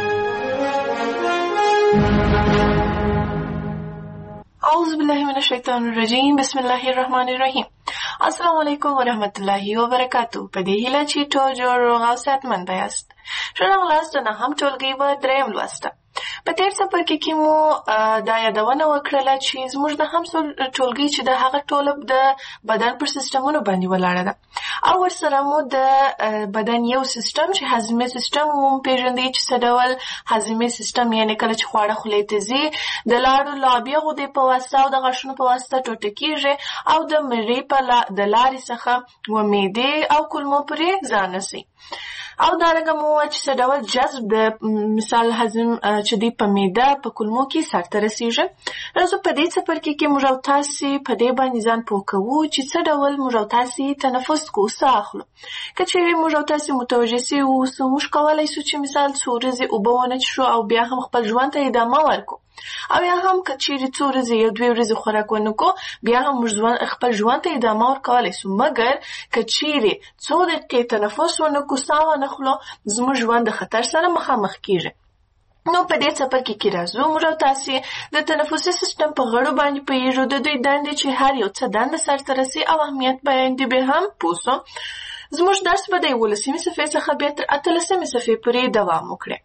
اعوذ بالله من الشیطان الرجیم، بسم الله الرحمن الرحیم. السلام علیکم ورحمت الله وبرکاتو. په دې هیله چې ټول جوړ او صحتمند یاست. ښه راغلاست د نهم ټولګي په دریم لوسته. په تیر څپرکي کې مو دا یادونه وکړله چې زموږ د هم ټولګي چې د هغه ټوله د بدن پر سیستمونو باندې ولاړه ده او ورسره مو د بدن یو سیستم چې هضمي سیستم مو پیژندې چې څه ډول هضمي سیستم یعنی کله چې خواړه خولې ته ځي د لاړو لابیا غدې په واسطه او د غاښونو په واسطه ټوټه کیږي او د مری په د لارې څخه و معدې او کولمو پورې ځان رسي. او دارنګه مو چې څه ډول جذب د مثال هضم چې دی په معده په کولمو کې سرته رسیږي. راځو په دې څپرکي کې موږ او تاسې په دې باندې ځان پوه کوو چې څه ډول موږ او تاسې تنفس کوو، ساه اخلو. که چیرې موږ او تاسې متوجه سي اوسو موږ کولی شو چې مثال څو ورځې اوبه ونه څښو او بیا هم خپل ژوند ته ادامه ورکړو، او یا هم که چیرې څو ورځې یو دوې ورځې خوراک ونه کړو بیا هم موږ خپل ژوند ته ادامه ورکولی شو. مګر که چیرې څو دقیقې تنفس ونه کړو، ساه ونه خلو، زموږ ژوند د خطر سره مخامخ کیږي. نو په دې څپرکي کې راځو موږ او تاسې د تنفسي سیستم په غړو باندې پوهیږو، د دوی دندې چې هر یو څه دنده سرته رسي او اهمیت بیان دي به هم پوه سو. زموږ درس به د 11مې صفحې څخه بیا تر 18مې صفحې پورې دوام وکړي.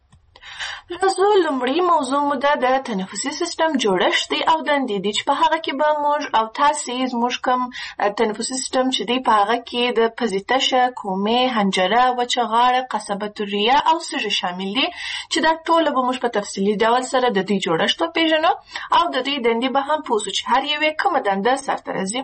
راځو لومړی موضوع مو د تنفسي سیستم جوړښت دی او دندې دي چې په هغه کې به موږ او تاسې زموږ کوم تنفسي سیستم چې دی په هغه کې د پزې تشه، کومې، حنجره، وچه غاړه، قصبة الریه او سږي شامل دي چې دا ټوله به موږ په تفصیلي ډول سره د دوی جوړښت وپېژنو او د دوی دندې به هم پوه سو چې هر یوې کومه دنده سرته رسي.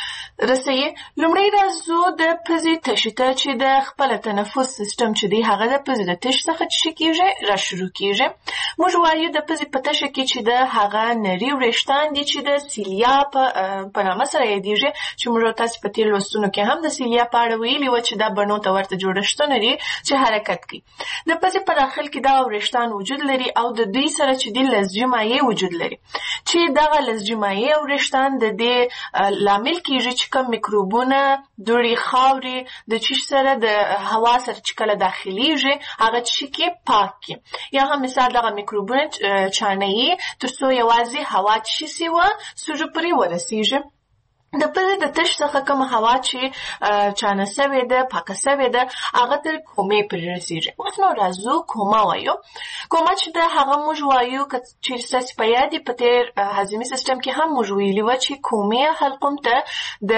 لومړی راځو د پزې تشې ته چې د خپل تنفس سیستم چې دی هغه د پزې د تش څخه چې کیږي را شروع کیږي. موږ وایو د پزې په تشه کې چې د هغه نري وریښتان دي چې د سیلیا په نامه سره یادیږي چې موږ تاسو په تیر لوستونو کې هم د سیلیا په اړه ویلي و چې دا بڼو ته ورته جوړښتونه دي چې حرکت کوي. د پزې په داخل کې دا وریښتان وجود لري او د دوی سره چې دی لزجي مایع وجود لري چې دغه لزجي مایع او وریښتان د دې لامل کیږي چې کوم میکروبونه، دوړې، خاورې د چیش سره د هوا سره چې کله داخليږي هغه چې کې پاک کی یا هم مثال دغه میکروبونه چانه‌ای تر څو یوازې هوا چې سی و سوژه پرې ورسیږي. د پزې د تش څخه کوم هوا چې چانه سوې ده پاکه سوې ده هغه تر کومې پورې رسیږي. اوس نو راځو کومه وایو. کومه چې ده هغه موږ وایو که چیرې ستاسې په یاد وي په تېر هضمي سیسټم کې هم موږ ویلي وه چې کومې حلقوم ته د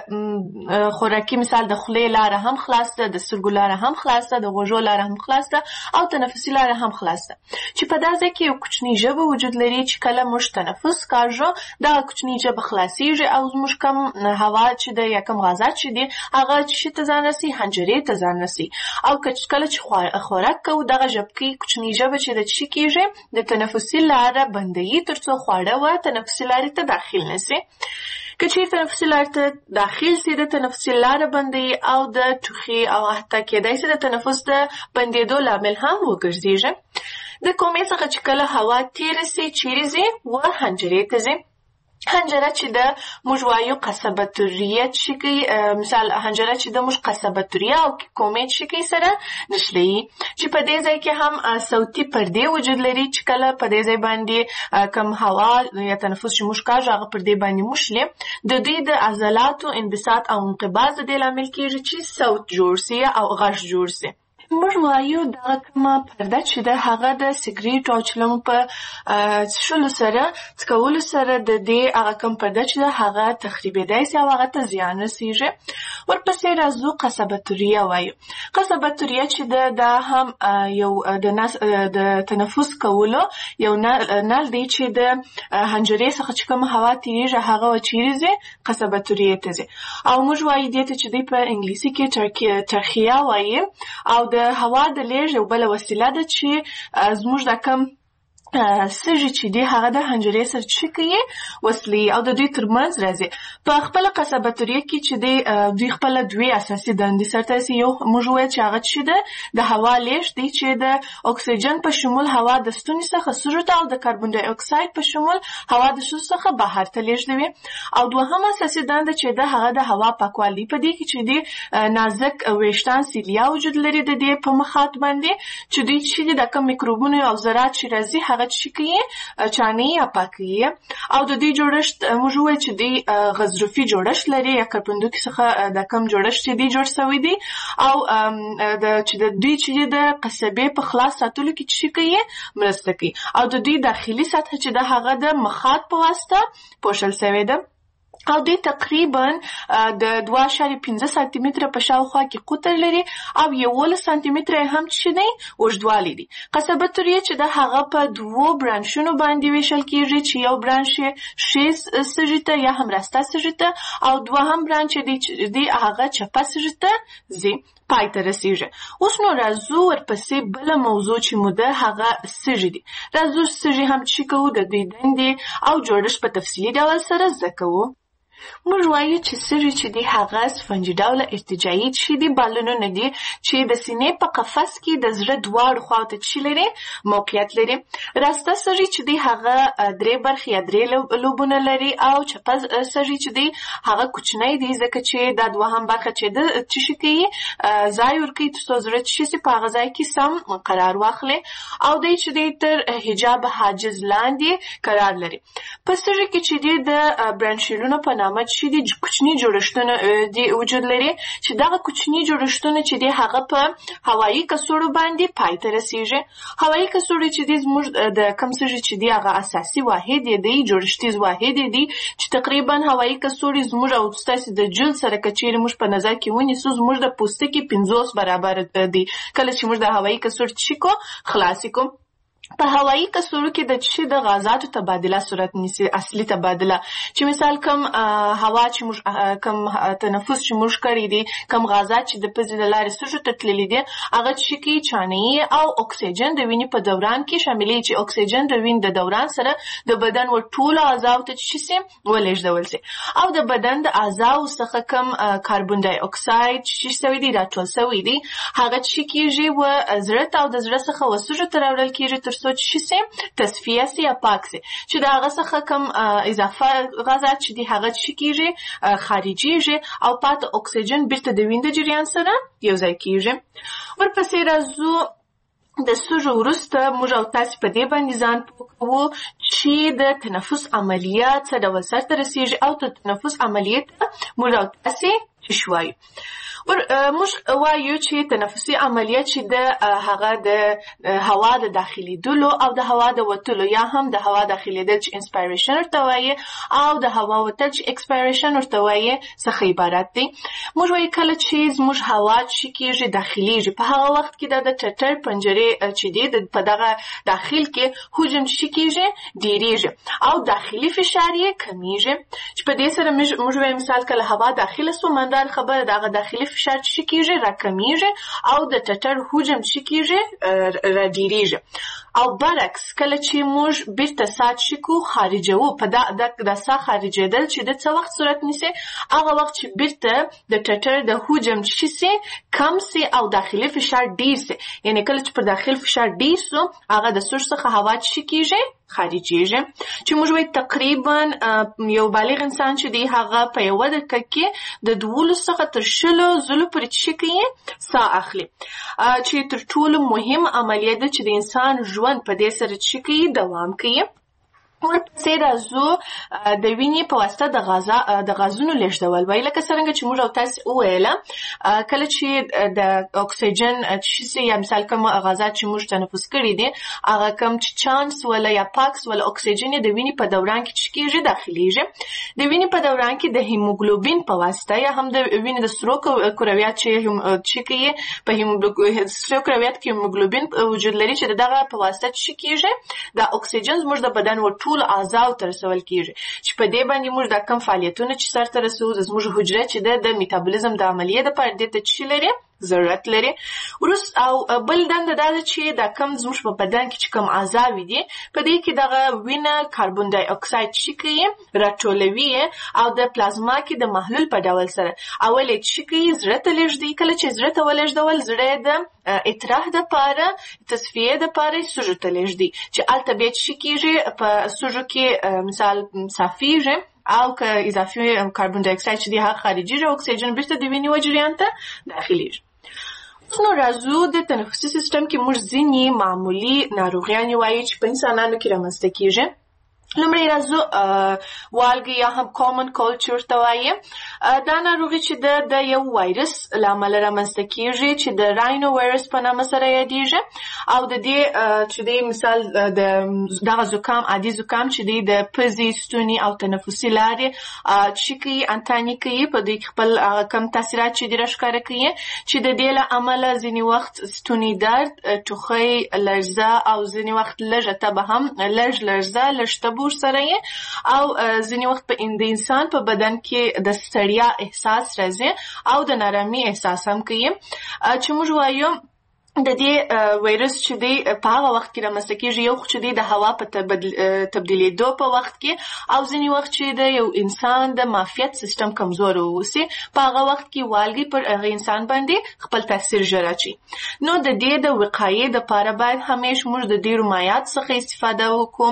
خوراکي مثال د خولې لاره هم خلاص ده، د سترګو لاره هم خلاص ده، د غوږو لاره هم خلاص ده او تنفسي لاره هم خلاص ده. چې په دا ځای کې یو کوچنی ژبه وجود لري چې کله موږ تنفس کاږو دغه کوچنی ژبه خلاصیږي او زموږ کم هوا چې ده یا کم غازات چې دي هغه چې ته ځان رسي حنجرې ته ځان رسي او کله چې خوراک کوو دغه ژبکې کوچنی ژبه چې د څه کېږي د تنفسي لاره بندوي تر څو خواړه و تنفسي لارې ته داخل نشي. که چیرې تنفسي لارې ته داخل سي د تنفسي لاره بندوي او د ټوخي او حتی کېدای سي د تنفس د بندېدو لامل هم وګرځېږي. د کومې څخه چې کله هوا تېره سي چیرې ځي و حنجرې ته ځي. حنجره چې د موږ وایو قصبه توریه چې کوي مثال حنجره چې د موږ قصبه توریه او کومې چې کوي سره نښلوي چې په دې ځای کې هم صوتي پردې وجود لري چې کله په دې ځای باندې کم هوا یا تنفس چې موږ کاږو هغه پردې باندې موښلي د دوی د عضلاتو انبساط او انقباض د دې لامل کېږي چې صوت جوړ سي او غږ جوړ سي. موږ وایو دغه کومه پرده چې ده هغه د سګریټ او چلم په څښلو سره څکولو سره د دې هغه کوم پرده چې ده هغه تخریبېدای سي او هغه ته زیان رسیږي. ورپسې راځو قصبه توریه وایو. قصبه توریه چې ده دا هم یو د تنفس کولو یو نل دی چې د حنجرې څخه چې کومه هوا تېرېږي هغه چیرې ځي قصبه توریې ته ځي او موږ وایو دې ته چې دی په انګلیسي کې ترخیه وایي او د هوا د لیږد یو بله وسیله ده چې زموږ د کم سږي چې دي هغه د حنجرې سره چې کوي وصلي او د دوی ترمنځ راځي. په خپله قصبه توریه کې چې دوی خپله دوی اساسي دندې سرته رسي. یو موږ وویل چې هغه چې ده د هوا لیږد دی چې د اکسیجن په شمول هوا د ستوني څخه سږو ته او د کاربن ډای اکساید په شمول هوا د سږو څخه بهر ته لیږدوي. او دوهمه اساسي دنده چې ده هغه د هوا پاکوالي په دې کې چې دي نازک ویښتان سیلیا وجود لري د دې په مخاط باندې چې دوی چې د کم میکروبونو او ذرات چې راځي هغه چې کوي چانې یا پاکوي او د دې جوړښت موږ وایو چې دی غضروفي جوړښت لري یا کاربندوکي څخه د کم جوړښت چې دی جوړ شوی دی او چې د دوی چې د قصبې په خلاص ساتلو کې چې کوي مرسته کوي او د دوی داخلي سطح چې د هغه د مخاط په واسطه پوښل شوی ده او دوی تقریبا د 2.5 سانتي متره په شاوخوا کې قطر لري او 11 سانتي متره هم چې دی اوږدوالی دی. قصبه توریه چې د هغه په دوو برانشونو باندې ویشل کېږي چې یو برانش ښیز سږي ته یا هم راسته سږي ته او دوهم برانش دی هغه چپه سږي ته ځي پای ته رسیږي. اوس نو راځو ورپسې بله موضوع چې مو ده هغه سږي دي. راځو سږي هم چې کوو د دوی دندې او جوړښت په تفصیلي ډول سره زده کوو. موږ وایو چې سږي چې دي هغه سفنجي ډوله ارتجاعي چې دي بالونونه دي چې د سینې په قفس کې د زړه دواړو خواو ته چې لري موقعیت لري. راسته سږي چې دي هغه 3 برخې یا 3 لوبونه لري او چپه سږي چې دي هغه کوچنی دي ځکه چې دا دوهم برخه چې د چې کوي ځای ورکوي تر څو زړه چې په هغه ځای کې سم قرار واخلي او دی چې دی تر حجاب حاجز لاندې قرار لري. په سږي کې چې دی د برانشیلونو په نامه چې دي کوچني جوړښتونه دي وجود لري چې دغه کوچني جوړښتونه چې دي هغه په هوایي کڅوړو باندې پای ته رسیږي. هوایي کڅوړې چې دي زموږ د کم سږي چې دي هغه اساسي واحد دی جوړښتیز واحد دی چې تقریبا هوایي کڅوړې زموږ او ستاسو د جلد سره کچېرې موږ په نظر کې ونیسو زموږ د پوستکي 50 برابر دي کله چې موږ د هوایي کڅوړې چې کو خلاصې کوو. په هوایي کڅوړو کې د چې د غازاتو تبادله صورت نیسي اصلي تبادله چې مثال کم هوا چې موږ کم تنفس چې موږ کړی دي کم غازات چې د پزې د لارې سږو ته تللي دي هغه چې کې چانې او اکسیجن د وینې په دوران کې شاملې چې اکسیجن د وینې د دوران سره د بدن ور ټولو اعضاو ته چې سي ولېږدول سي او د بدن د اعضاو څخه کم کاربن ډای اکساید چې سوي دي راټول سوي دي هغه چې کېږي و زړه او د زړه څخه وسوجو ته راوړل کېږي تر څو چې سي تصفیه سي یا پاک سي چې د هغه څخه کم اضافه غازات چې دي هغه چې کېږي خارجيږي او پاتې اکسیجن بیرته د وینې د جریان سره یو ځای کېږي. ورپسې راځو د سوژ وروسته موږ او تاسې په دې باندې ځان پوه کوو چې د تنفس عملیات څه ډول سرته رسېږي او د تنفس عملیات موږ او تاسې څه وایو. موږ وایو چې تنفسي عملیات چې د هغه د هوا د داخليدلو او د هوا د وتلو یا هم د هوا داخليدل چې انسپایریشن ورته وایي او د هوا وتل چې ایکسپایریشن ورته وایي څخه عبارت دی. موږ وایو کله چې زموږ هوا چې کېږي داخليږي په هغه وخت کې د ټټر پنجرې چې دی په دغه داخل کې حجم چې کېږي ډېرېږي او داخلي فشار یې کمیږي چې په دې سره موږ وایو مثال کله هوا داخله سو مندار خبره دغه داخلي فشار چې کېږي راکمیږي او د ټټر حجم چې کېږي راډېرېږي او برعکس کله چې موږ بیرته سات شکو خارجوو په د سا خارجېدل چې د څه وخت صورت نیسي هغه وخت چې بیرته د ټټر د حجم چې سي کم سي او داخلي فشار ډېر سي یعنی کله چې پر داخل فشار ډېر سو هغه د سوژ څخه هوا چې کېږي خارجېږي چې موږ وایو تقریبا یو بالغ انسان چې دی هغه په یوه دقیقه کې د 12 څخه تر 20 ځلو پورې چې کوي ساه اخلي چې تر ټولو مهم عملیه ده چې د انسان ژوند په دې سره چې کوي دوام کوي. ورپسې راځو د وینې په واسطه د غازونو لیږدول وایي لکه څرنګه چې موږ او تاسې وویله کله چې د اکسیجن چې یا مثال کوم غازات چې موږ تنفس کړي دي هغه کوم چې چانس ولا یا پاکس ولا اکسیجن د وینې په دوران کې چې کېږي داخليږي د وینې په دوران کې د هیموګلوبین په واسطه یا هم د وینې د سرو کرویات چې کوي په سرو کرویات کې هیموګلوبین وجود لري چې دغه په واسطه چې کېږي د اکسیجن زموږ د بدن ټول اعضاء ته رسول کیږي چې په دې باندې موږ د کم فعالیتونه چې سرته رسو زموږ حجره چې د میتابولیزم د عملیې د پاره د چې لري ضرورت لري ورس او بل دنده دا چې د کم زموږ په بدن کې چې کم اعضاء دي په دې کې دغه وینه کاربن ډای اکساید چې کوي راټولوي او د پلازما کې د محلول په ډول سره اول چې کوي زړه ته لږدي کله چې زړه ته ولږدول زړه د اطراح د پاره تصفیه د پاره سوژو ته لږدي چې التبیت چې کېږي په سوژو کې مثال صافیږي او که اضافي کاربن ډای اکساید چې دی هغه خارجي اکسیجن بیرته د وینې جریان ته داخليږي. نو راځو د تنفسي سیستم کې موږ ځینې معمولي ناروغیانې وایو چې په انسانانو کې رامنځته کېږي. لومړی راځو والګي یا هم کامن کولډ چې ورته وایي دا ناروغي چې د یو وایرس له امله رامنځته کېږي چې د راینو وایرس په نامه سره یادېږي او د دې چې د مثال دغه زکام عادي زکام چې د پزې ستوني او تنفسي لارې چې کوي انتاني کوي په دې خپل کم تاثیرات چې د راښکاره کوي چې د دې له امله ځینې وخت ستوني درد ټوخی لړزه او ځینې وخت لږه تبه هم لړزه لږ تبه سره او ځینې وخت په انسان په بدن کې د ستړیا احساس راځي او د نارامي احساس هم کوي چې موږ وایو د دې وایرس چې دی په هغه وخت کې رامنځته کېږي یو خو چې دی د هوا په تبدیلېدو په وخت کې او ځینې وخت چې د یو انسان د معافیت سیستم کمزور واوسي په هغه وخت کې والګي پر هغه انسان باندې خپل تاثیر ژر اچي. نو د دې د وقایې دپاره باید همیشه موږ د ډېرو مایعاتو څخه استفاده وکړو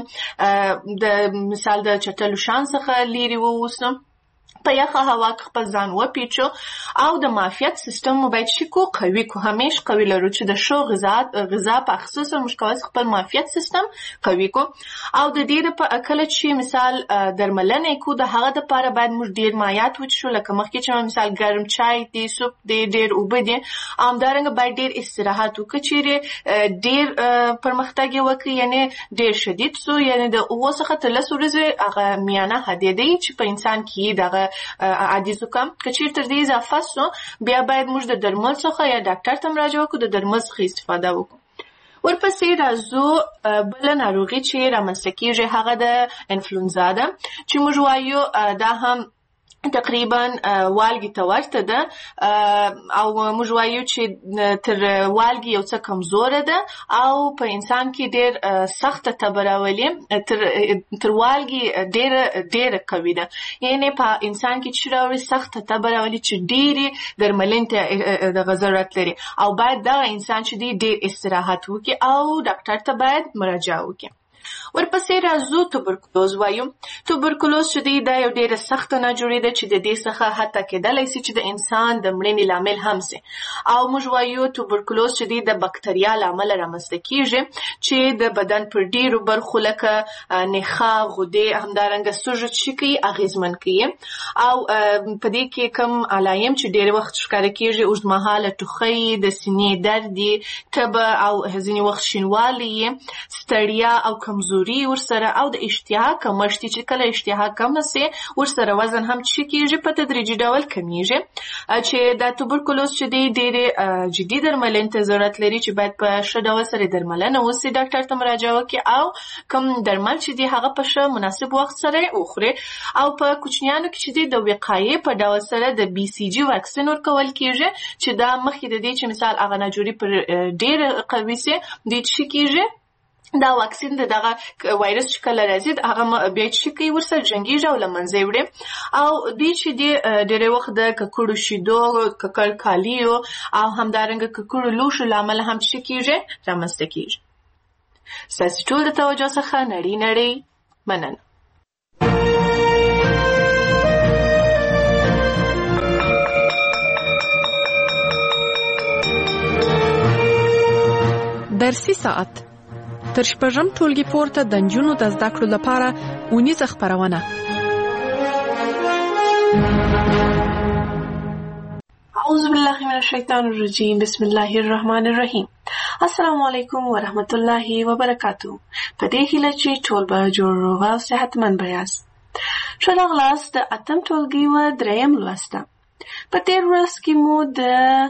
د مثال د چټلو شان څخه لرې واوسو په یخه هوا کې خپل ځان وپیچو او د معافیت سیستم مو باید شي کو قوي کو همیش قوي لرو چې د شو غذا په خصوصا مشکوات خپل معافیت سیستم قوي کو او د دې په اکل چې مثال درملنه کو د هغه د لپاره باید موږ ډیر مایعات وڅښو لکه مخکې چې مثال ګرم چای دی سوپ دی ډیر اوبه دي همدارنګه باید ډیر استراحت وکړو چې ډیر پرمختګ وکړي یعنی ډیر شدید سو یعنی د اوسخه تل سورزه هغه میانه حدیدي چې په انسان کې دغه عادي زکام کچیر تر دې اضافه سو بیا باید موږ د درمل څخه یا ډاکټر ته مراجعه وکړو د درمل څخه استفاده وکړو. ورپسې راځو بل ناروغي چې رامنځته کېږي هغه د انفلونزا ده چې موږ وایو دا هم تقریبا والګي ته ورته ده او موږ وایو چې تر والګي یو څه کمزوره ده او په انسان کې ډېر سخته تبه راولي تر والګي ډېره قوي ده یعنی په انسان کې چې راوړي سخته تبه راولي چې ډېرې درملنې ته دغه ضرورت لري او باید دغه انسان چې ډېر استراحت وکړي او ډاکټر ته باید مراجعه وکړي. ورپسې راځو توبرکلوز وایو. توبرکلوز چې دی دا یو ډېره سخته ناجوړي ده چې د دې څخه حتی کېدلی سي چې د انسان د مړینې لامل هم سي. او موږ وایو توبرکلوز چې دی د بکتریا له امله رامنځته کیږي چې د بدن پر ډېرو برخو لکه نخاع، غدې، همدارنګه سږو چې کوي اغېزمن کوي. او په دې کې کوم علایم چې ډېر وخت ښکاره کیږي اوږدمهاله ټوخی، د سینې درد، تبه او ځینې وخت شینوالی، ستړیا او کمزوري ورسره، او د اشتها کمښت چې کله اشتها کمه سي ورسره وزن هم چې کیږي په تدریجي ډول کمیږي. چې دا توبرکلوز چې دی ډېرې جدي درملنې ته ضرورت لري چې باید په ښه ډول سره درملنه وسي، ډاکټر ته مراجعه وکړي او کوم درمل چې دی هغه په ښه مناسب وخت سره وخوري. او په کوچنیانو کې چې دی د وقایې په ډول سره د BCG واکسین ورکول کیږي چې دا مخکې د دې چې مثال هغه ناجوړي پر ډېر قوي سي د چې کیږي دا واکسین دغه وایرس چې کله راځي هغه بیا چې کوي ورسره جنګیږي او له منځه وړي. او دوی چې دی ډېری وخت د ککړو شیدو، ککړ کالیو او همدارنګه ککړو لوښو له امله هم چې کیږي رامنځته کیږي. ستاسو ټول د توجه څخه نړۍ مننه. درسي ساعت تر شپږم ټولګي پورته د نجونو د زده کړو لپاره اونیزه خپرونه. اعوذ بالله من الشیطان الرجیم. بسم الله الرحمن الرحیم. السلام علیکم ورحمت الله وبرکاتو. په دې هیله چې ټول به جوړ روغ او صحتمند به یاست. ښه راغلاست د اتم ټولګي و دریم لوسته. په تېر ورځ کې مو د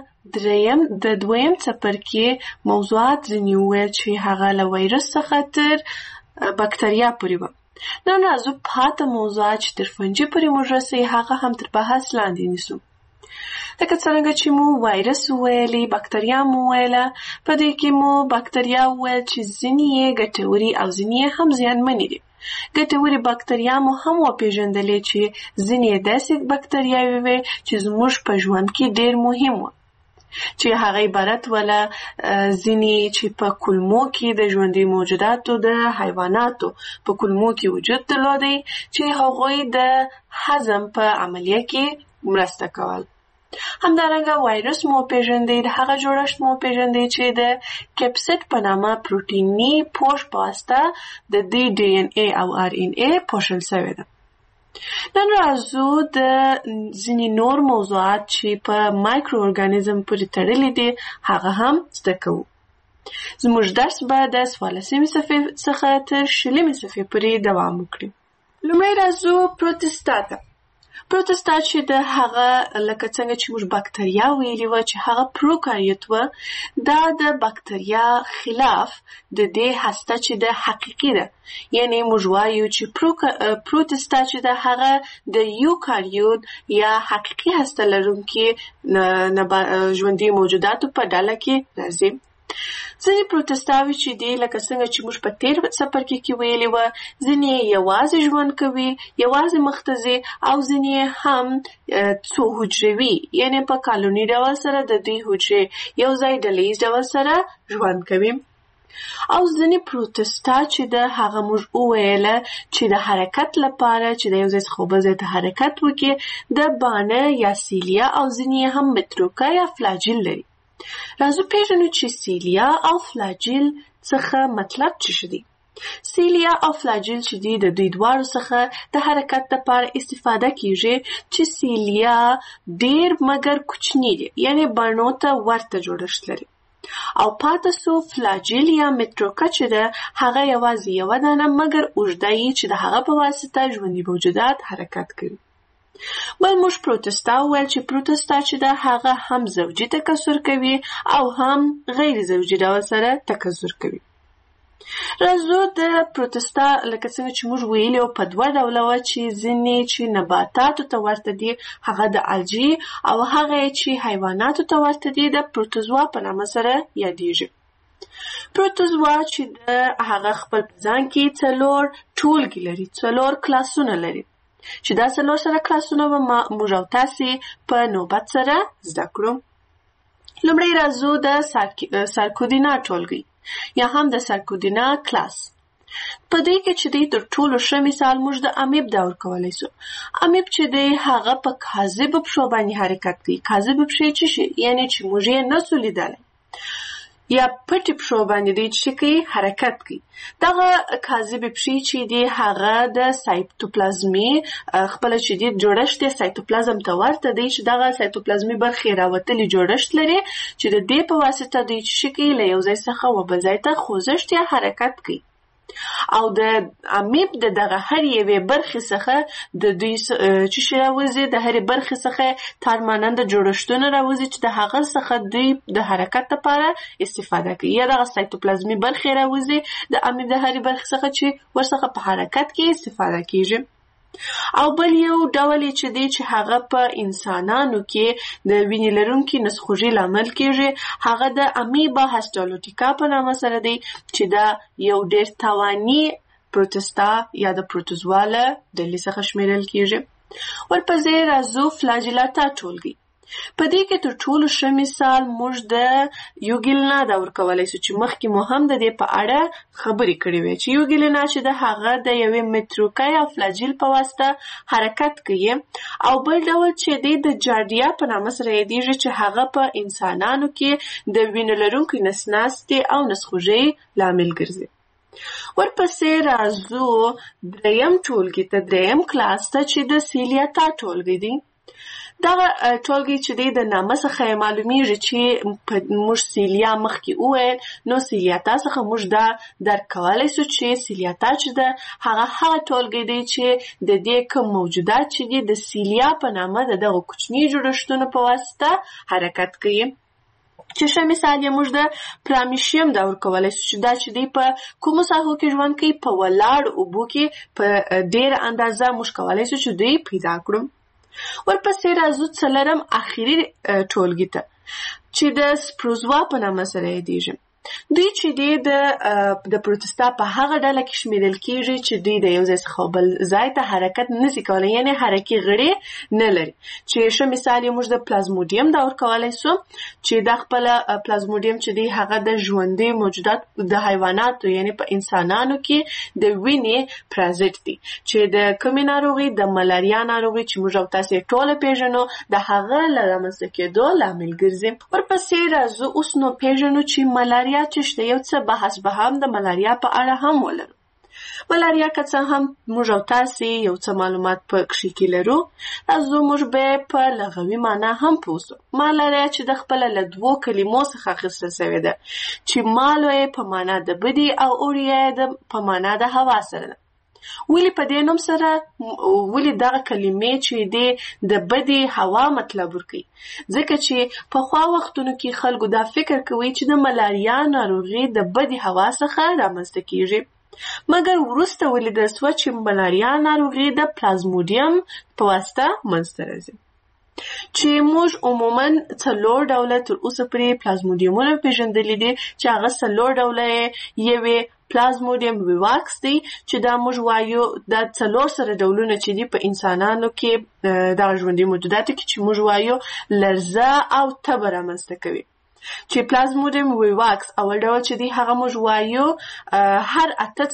دویم څپرکي موضوعات ځینې وویل چې هغه له وایرس څخه تر بکتریا پورې وه. نن راځو پاته موضوعات چې تر فنجي پورې موږ رسوي هغه هم تر بحث لاندې نیسو. لکه څرنګه چې مو وایرس وویلې، بکتریا مو وویله. په دې کې مو بکتریا وویل چې ځینې یې ګټورې او ځینې یې هم زیانمنې دي. ګټورې بکتریا مو هم وپېژندلې چې ځینې یې داسې بکتریاوې وې چې زموږ په ژوند کې ډېر مهم وه، چې هغه عبارت وله ځینې چې په کولمو کې د ژوندي موجوداتو د حیواناتو په کولمو کې وجود درلودی چې هغوی د هضم په عملیه کې مرسته کول. همدارنګه وایرس مو پیژندې، د هغه جوړښت مو پیژندې چې د کیپسید په نامه پروتیني پوښ په واسطه د دې DNA او RNA پوښل شوی ده. نن راځو د ځینې نور موضوعات چې په مایکرو ارګانیزم پورې تړلي دي هغه هم زده کوو. زموږ درس به د 14مې صفحې څخه تر 20مې صفحې پورې دوام وکړي. لومړی راځو پروتستا ته. پروتستا چې د هغه لکه څنګه چې موږ بکتریا ویلي وه چې هغه پروکاریوت وه، دا د بکتریا خلاف د دې هسته چې د حقیقي ده. یعنی موږ وایو چې پروتستا چې د هغه د یوکاریوت یا حقیقي هسته لرونکي ژوندي موجوداتو په ډله کې راځي. ځینې پروتستاوي چې دي لکه څنګه چې موږ په تېر څپرکي کې ویلي وه، ځینې یوازې ژوند کوي، یوازې مخته ځي، او ځینې هم څو حجروي یعنې په کالوني ډول سره د دوی حجرې یو ځای ډلیز ډول سره ژوند کوي. او ځینې پروتستا چې د هغه موږ وویله چې د حرکت لپاره چې د یو ځای څخه بل ځای ته حرکت وکړي د بانه یا سیلیا او ځینې هم متروکه یا فلاجیل لري. راځو پیژنو چې سیلیا او فلاجیل څخه مطلب څه دی. سیلیا او فلاجیل چې دی د دوی دواړو څخه د حرکت لپاره استفاده کیږي چې سیلیا ډیر مګر کوچنی دی، یعنی بڼو ته ورته جوړښت لري. او پاتې سو فلاجیل یا متروکه چې ده هغه یوازې یوه دانه مګر اوږده یي چې د هغه په واسطه ژوندي موجودات حرکت کوي. بل موږ پروتستا وویل چې پروتستا چې ده هغه هم زوجي تکثر کوي او هم غیر زوجي ډول سره تکثر کوي. راځو د پروتستا لکه څنګه چې موږ ویلي وو په دوه ډوله وه چې ځینې چې نباتاتو ته ورته دي هغه د الجی او هغه چې حیواناتو ته ورته دي د پروتوزوا په نامه سره یادیږي. پروتوزوا چې د هغه خپل په ځان کې 4 ټولګي لري، 4 کلاسونه لري چې دا 4 سره کلاسونه به موږ او تاسې په نوبت سره زده کړو. لومړی راځو د سارکودینا ټولګي یا هم د سارکودینا کلاس. په دې کې چې دی تر ټولو ښه مثال موږ د امیب دا ورکولی سو. امیب چې دی هغه په کاذبو پښو باندې حرکت کوي. کاذبې پښې څه شي؟ یعنې چې موږ یې نسو لیدلی یا پټې پښو باندې دی چې کوي حرکت کوي. دغه کاذبې پښې چې دی هغه د سایتوپلازمي خپله چې دی جوړښت یې سایتوپلازم ته ورته دی چې دغه سایتوپلازمي برخې راوتلي جوړښت لري چې د دې په واسطه دی چې کوي له یو ځای څخه و بل ځای ته خوځښت یا حرکت کوي. او د امیب د دغه هر یوې برخې څخه د دوی چې شي راوځي، د هرې برخې څخه تارماننده جوړښتونه راوځي چې د هغه څخه دوی د حرکت لپاره استفاده کوي. یا دغه سایتوپلازمي برخې راوځي د امیب د هرې برخې څخه چې ورڅخه په حرکت کې استفاده کیږي. او بل یو ډول چې دی چې هغه په انسانانو کې د وینې لرونکي نسخوږي لامل کیږي، هغه د امیبا هسټالوټیکا په نامه سره دی چې دا یو ډېر تاواني پروتستا یا د پروتوزواله ډلې څخه شمیرل کیږي. ورپسې راځو فلاجیلاتا ټولګي. په دې کې تر ټولو ښه مثال موږ د یوګیلنا دا ورکولی سو چې مخکې مو هم د دې په اړه خبرې کړې وې چې یوګیلنا چې د هغه د یوې متروکه یا فلاجیل په واسطه حرکت کوي. او بل ډول چې دی د جاردیا په نامه سره یادیږي چې هغه په انسانانو کې د وینې لرونکي نسناستې او نسخوږۍ لامل ګرځي. ورپسې راځو دریم ټولګي ته، دریم کلاس ته چې د سیلیاتا ټولګي دی. دغه ټولګي چې دی د نامه څخه معلومیږي چې موږ سیلیا مخکې وویل، نو سیلیاتا څخه موږ دا درک کولی سو چې سیلیاتا چې ده هغه ټولګي دی چې د دې کوم موجودات چې دي د سیلیا په نامه د دغه کوچني جوړښتونو په واسطه حرکت کوي. چې ښه مثال یې موږ د پرامیشیم دا ورکولی سو چې دا چې دی په کومو ساحو کې ژوند کوي؟ په ولاړ اوبو کې په ډېره اندازه موږ کولی سو چې دوی پیدا کړو. ورپسې راځو څلورم اخري ټولګي ته چې د سپروزوا په نامه سره یادیږي. دوی چې دی د پروتستا په هغه ډله کې شمیرل کیږي چې دوی د یو ځای څخه بل ځای ته حرکت نشي کولی، یعنې حرکي غړي نه لري. چې ښه مثال یې موږ د پلازموډیم دا ورکولی سو چې دا خپله پلازموډیم چې دی هغه د ژوندي موجودات د حیواناتو یعنې په انسانانو کې د وینې پرازیت دی چې د کومې ناروغي؟ د ملاریا ناروغي چې موږ او تاسې ټوله پیژنو د هغه له رامنځته کېدو لامل ګرځي. ورپسې راځو اوس نو پیژنو چې ملاریا چې شته، یو څه بحث به هم د ملاریا په اړه هم ولرو. ملاریا که څه هم موږ او تاسې یو څه معلومات په کښې کې لرو، راځو موږ به په لغوي معنا هم پوه سو. ملاریا چې د خپله له دوو کلمو څخه اخیستل سوې ده چې مالو یې په معنا د بدي او اوریا یې په معنا د هوا سره ده. ولې په دې نوم سره ولې دغه کلمې چې دی د بدې هوا مطلب ورکوي؟ ځکه چې پخوا وختونو کې خلکو دا فکر کوي چې د ملاریا ناروغي د بدې هوا څخه رامنځته کیږي، مګر وروسته ولیدل سوه چې ملاریا ناروغي د پلازموډیم په واسطه منځته راځي. چې موږ عموما 4 ډوله تر اوسه پورې پلازموډیمونه پیژندلي دي چې هغه 4 ډوله یوې پلازموډیم ویواکس دی چې دا موږ وایو دا 4 سره ډولونه چې دي په انسانانو کې دغه ژوندي موجوداتو کې چې موږ وایو لرزه او تبه رامنځته کوي. چې پلازموډیم ویواکس اول ډول چې دی هغه موږ وایو هر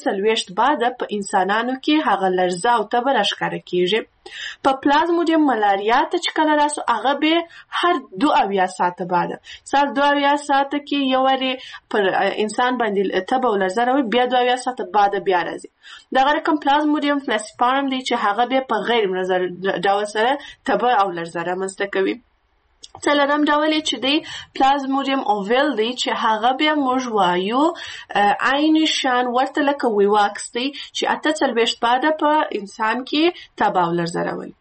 48 بعده په انسانانو کې هغه لرزه او تبه راښکاره کیږي. په پلازموډیم ملاریا ته چې کله راسو هغه به هر 72 ساعته بعده سر 72 ساعته کې یو وری پر انسان باندې تبه او لرزه راوي، بیا 72 ساعته بعده بیا راځي. دغه رقم پلازموډیم فلاسپارم دی چې هغه به په غیر منظم ډول سره تبه او لرزه رامنځته کوي. څلورم ډول چې دی پلازموډیم اوویل دی چې هغه بیا موږ وایو عین شان ورته لکه ویواکس دی چې 48 بعده په انسان کې تبه او لرزه راولي.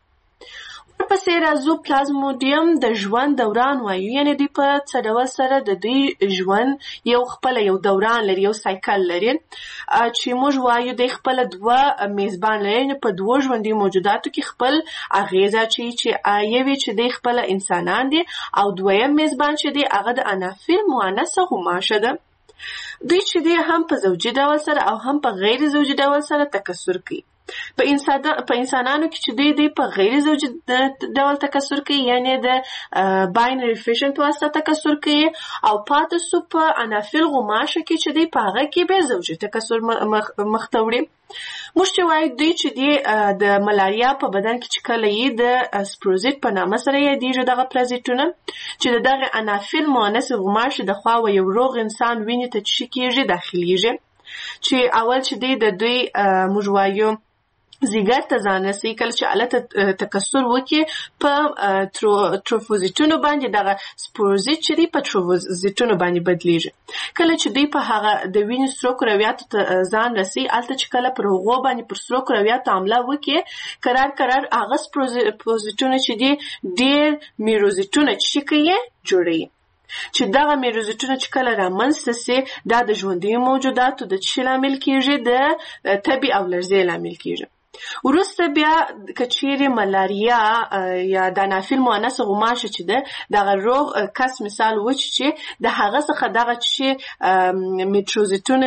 ورپسې راځو پلازموډیم د ژوند دوران وایو، یعنې دوی په څه ډول سره د دوی ژوند یو خپله یو دوران لري، یو سایکل لري چې موږ وایو دوی خپله 2 میزبان لري، یعنې په 2 ژوندي موجوداتو کې خپل اغیزه اچوي چې یوې چې دوی خپله انسانان دي او دویم میزبان چې دی هغه د انافیل مؤنثه غوماشه ده. دوی چې دی هم په زوجي ډول سره او هم په غیر زوجي ډول سره تکثر کوي. په انسانانو کې چې دوی په غیر زوجي ډول تکثر کوي، یعنی د باینري فیشن په واسطه تکثر کوي، او پاتې سو په انافیل غوماشه کې چې دوی په هغه کې به زوجي تکثر مخته وړي. موږ چې وایو دوی چې د ملاریا په بدن کې چې کله یې د سپروزیت په نامه سره یادېږي دغه پرازیتونه چې دغه انافیل مؤنث غوماشې د خوا و یو روغ انسان وینې ته چې کېږي داخليږي، چې اول چې دوی موږ وایو زیګر ته ځان رسي، کله چې الته تکثر وکړي په تروفوزیتونو باندې دغه سپوروزیت چې دی په تروفوزیتونو باندې بدلیږي. کله چې دوی په هغه د وینې سرو کرویاتو ته ځان رسي، الته چې کله پر هغو باندې پر سرو کرویاتو حمله وکړي، قرار هغه سپوروزیتونه چې دی ډېر میروزیتونه چې کوي جوړوي، چې دغه میروزیتونه چې کله رامنځته سي دا د ژوندیو موجوداتو د څه لامل کېږي؟ د تبې او لړزې لامل کېږي. وروسته بیا کچېرې ملاریا یا د انافیل مؤنث غوماشه چې ده دغه روغ کس مثال وچ چې د هغه څخه دغه چې میروزیتونه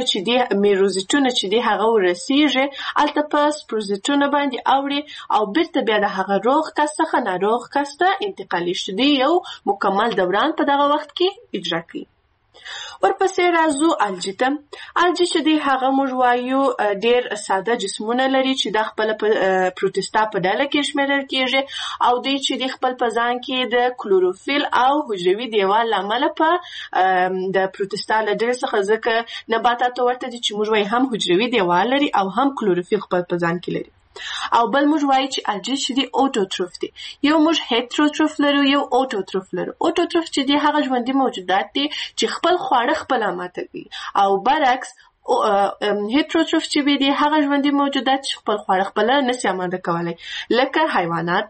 چې دی هغه ورسیږي، الته په سپروزیتونه باندې اوړي او بیرته بیا د هغه روغ کس څخه ناروغ کس ته انتقالي شي، دی یو مکمل دوران په دغه وخت کې اجرا کوي. ورپسې راځو الجی ته. الجی چې دی هغه موږ وایو ډېر ساده جسمونه لري چې د خپل پروتستا په ډله کې شمیرل کېږي، او دوی چې د خپل په ځان کې د کلوروفیل او حجروي دیوال له امله په د پروتستا له ډلې څخه ځکه نباتاتو ورته دي چې موږ وایو هم حجروي دیوال لري او هم کلوروفیل خپل په ځان کې لري. او بل موږ وایو چې الجی چې دی اوټوټروف دی. یو موږ هیټروټروف لرو، یو اوټوټروف لرو. اوټوټروف چې دی هغه ژوندي موجودات دي چې خپل خواړه خپل ماته کوي، او برعکس هیټروټروف چې دی هغه ژوندي موجودات چې خپل خواړه خپل نشي اماده کولای، لکه حیوانات.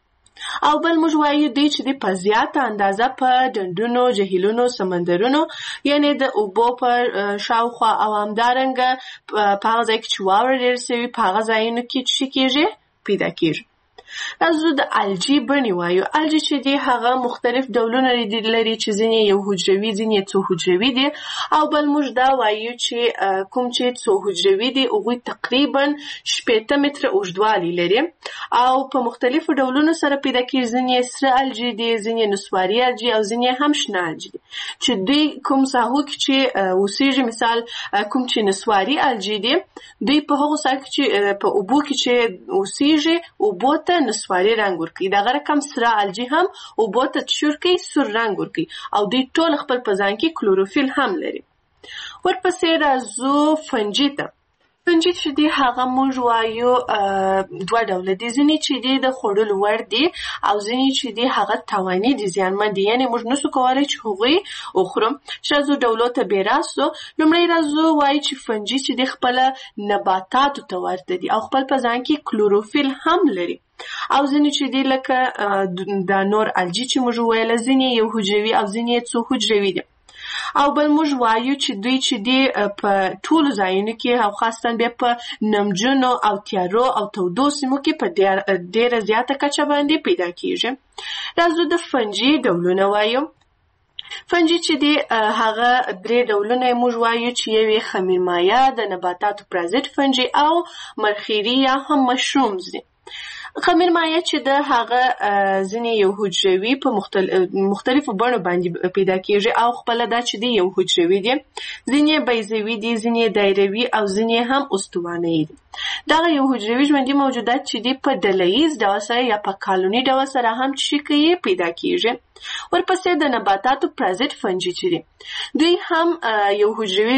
او بل موږ وایو دی چې دی په زیاته اندازه په ډنډونو، جهیلونو، سمندرونو، یعنی د اوبو په شاوخوا او همدارنګه په هغه ځای کې چې واوره ډېر سوي په هغه ځایونو کې چې کېږي پیدا کېږي. راځو د الجی بڼې وایو. الجی چې دی هغه مختلف ډولونه لري چې ځینې یو حجروي، ځینې څو حجروي دي، او بل موږ دا وایو چې کوم چې څو حجروي دي هغوی تقریبا 8 متره اوږدوالی لري او په مختلفو ډولونو سره پیدا کېږي. ځینې سره الجی دي، ځینې نسواري الجی او ځینې هم شنه الجی دي چې دوی کوم ساحو کې چې اوسېږي. مثال کوم چې نسواري الجی دي دوی په هغو ساحو کې چې په اوبو کې چې اوسېږي اوبو ته نسواري رنګ ورکوي، دغه رقم سره الجی هم اوبو ته تشور کوي، سور رنګ ورکوي، او دوی ټول خپل په ځان کې کلوروفیل هم لري. ورپسې راځو فنجي ته. فنجي چې دی هغه موږ وایو دوه ډوله دي، ځینې چې دی د خوړلو وړ دي او ځینې چې دی هغه تاواني دي، زیانمن دي، یعنې موږ نسو کولی چې هغوی وخورو. چې راځو ډولو ته بې راستو. لومړی راځو وایو چې فنجي چې دی خپله نباتاتو ته ورته دي او خپل په ځان کې کلوروفیل هم لري، او ځینې چې دی لکه دا نور الجی چې موږ ویله ځینې یو حجروي او ځینې څو حجروي دي. او بل موږ وایو چې دوی چې دی په ټولو ځایونو کې او خاصتا بیا په نمجنو او تیارو او تودو سیمو کې په ډېره زیاته کچه باندې پیدا کېږي. راځو د فنجي ډولونه وایو. فنجي چې دی هغه 3 ډولونه موږ وایو چې یو یې خمیرمایه، د نباتاتو پرازیت فنجي او مرخیري یا هم مشرومز دي. خمیرمایه چې د هغه ځینې یو حجروي په مختلفو بڼو باندې پیدا کېږي او خپله دا چې دی یو حجروي دي، ځینې بیضوي دي، ځینې دایروي او ځینې هم استوانه‌یي دي. دغه یو حجروي ژوندي موجودات چې دی په ډلهییز ډول سره یا په کالوني ډول سره هم چې کوي پیدا کېږي. ورپسې د نباتاتو پرازیت فنجي چې دي دوی هم یو حجروي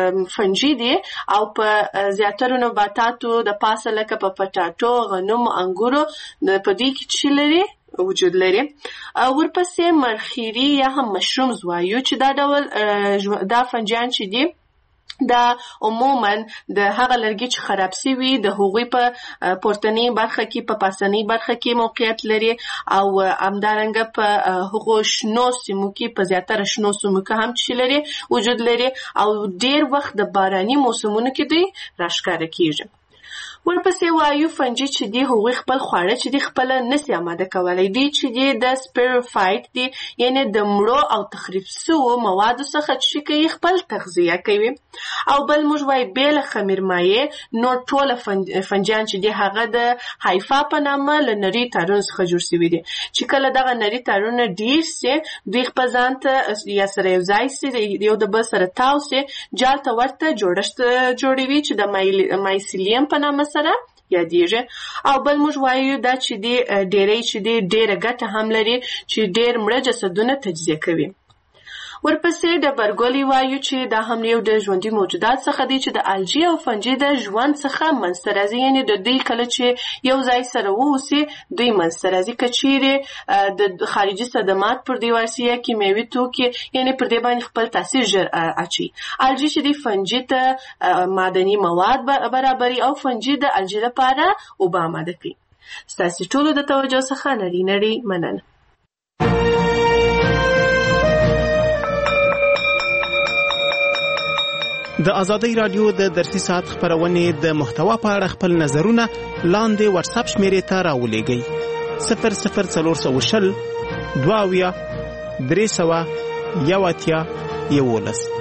فنجي دي او په زیاترو نباتاتو د پاسه لکه په پټاټو، غنمو، انګورو په دې کې چې لري وجود لري. ورپسې مرخیري یا هم مشرومز وایو چې دا ډول دا فنجیان چې دي دا عموما د هغه لرګي چې خراب سوي د هغوی په پورتنۍ برخه کې په پاسنۍ برخه کې موقعیت لري او همدارنګه په هغو شنو سیمو کې په زیاتره شنو سیمو کې هم چې لري وجود لري او ډیر وخت د باراني موسمونو کې دوی راښکاره کیږي. ورپسې وایو فنجي چې دی هغوی خپل خواړه چې دی خپل نسي آماده کولی دی چې دی د سپیروفایټ دی یعنی د مړو او تخریب شوو موادو څخه چې کوي خپل تغذیه کوي. او بل موږ وایو بې له خمیر مایع نور ټوله فنجیان چې دی هغه د هایفا په نامه له نري تارونو څخه جوړ شوي دي چې کله دغه نري تارونه ډیر سي دوی خپل ځان ته یا سره یو ځای سي یو د بل سره تاو سي جال ته ورته جوړښت جوړوي چې د مایسیلیم په نامه سره یادېږي. او بل موږ وایو دا چې دی ډیری چې دی ډیره ګټه هم لري چې ډیر مړه جسدونه تجزیه کوي. ورپسې د برګولی وایو چې دا هم یو د ژوندي موجودات څخه دی چې د الجی او فنجي د ژوند څخه منځته راځي یعنی د دوی کله چې یو ځای سره واوسي دوی منځته راځي که چیرې د خارجي صدمات پر دې ورسي یا کیمیاوي توکي یعنی پر دې باندې خپل تاثیر ژر اچي. الجی چې دی فنجي ته معدني مواد برابري او فنجي د الجی لپاره اوبه آماده کوي. ستاسو ټولو د توجه څخه نړۍ مننه. د ازادۍ رادیو د درسي ساعت خبرونې د محتوا په اړه خپل نظرونه لاندې واتس اپ شمیرې ته راولېږئ 00420 22 300 11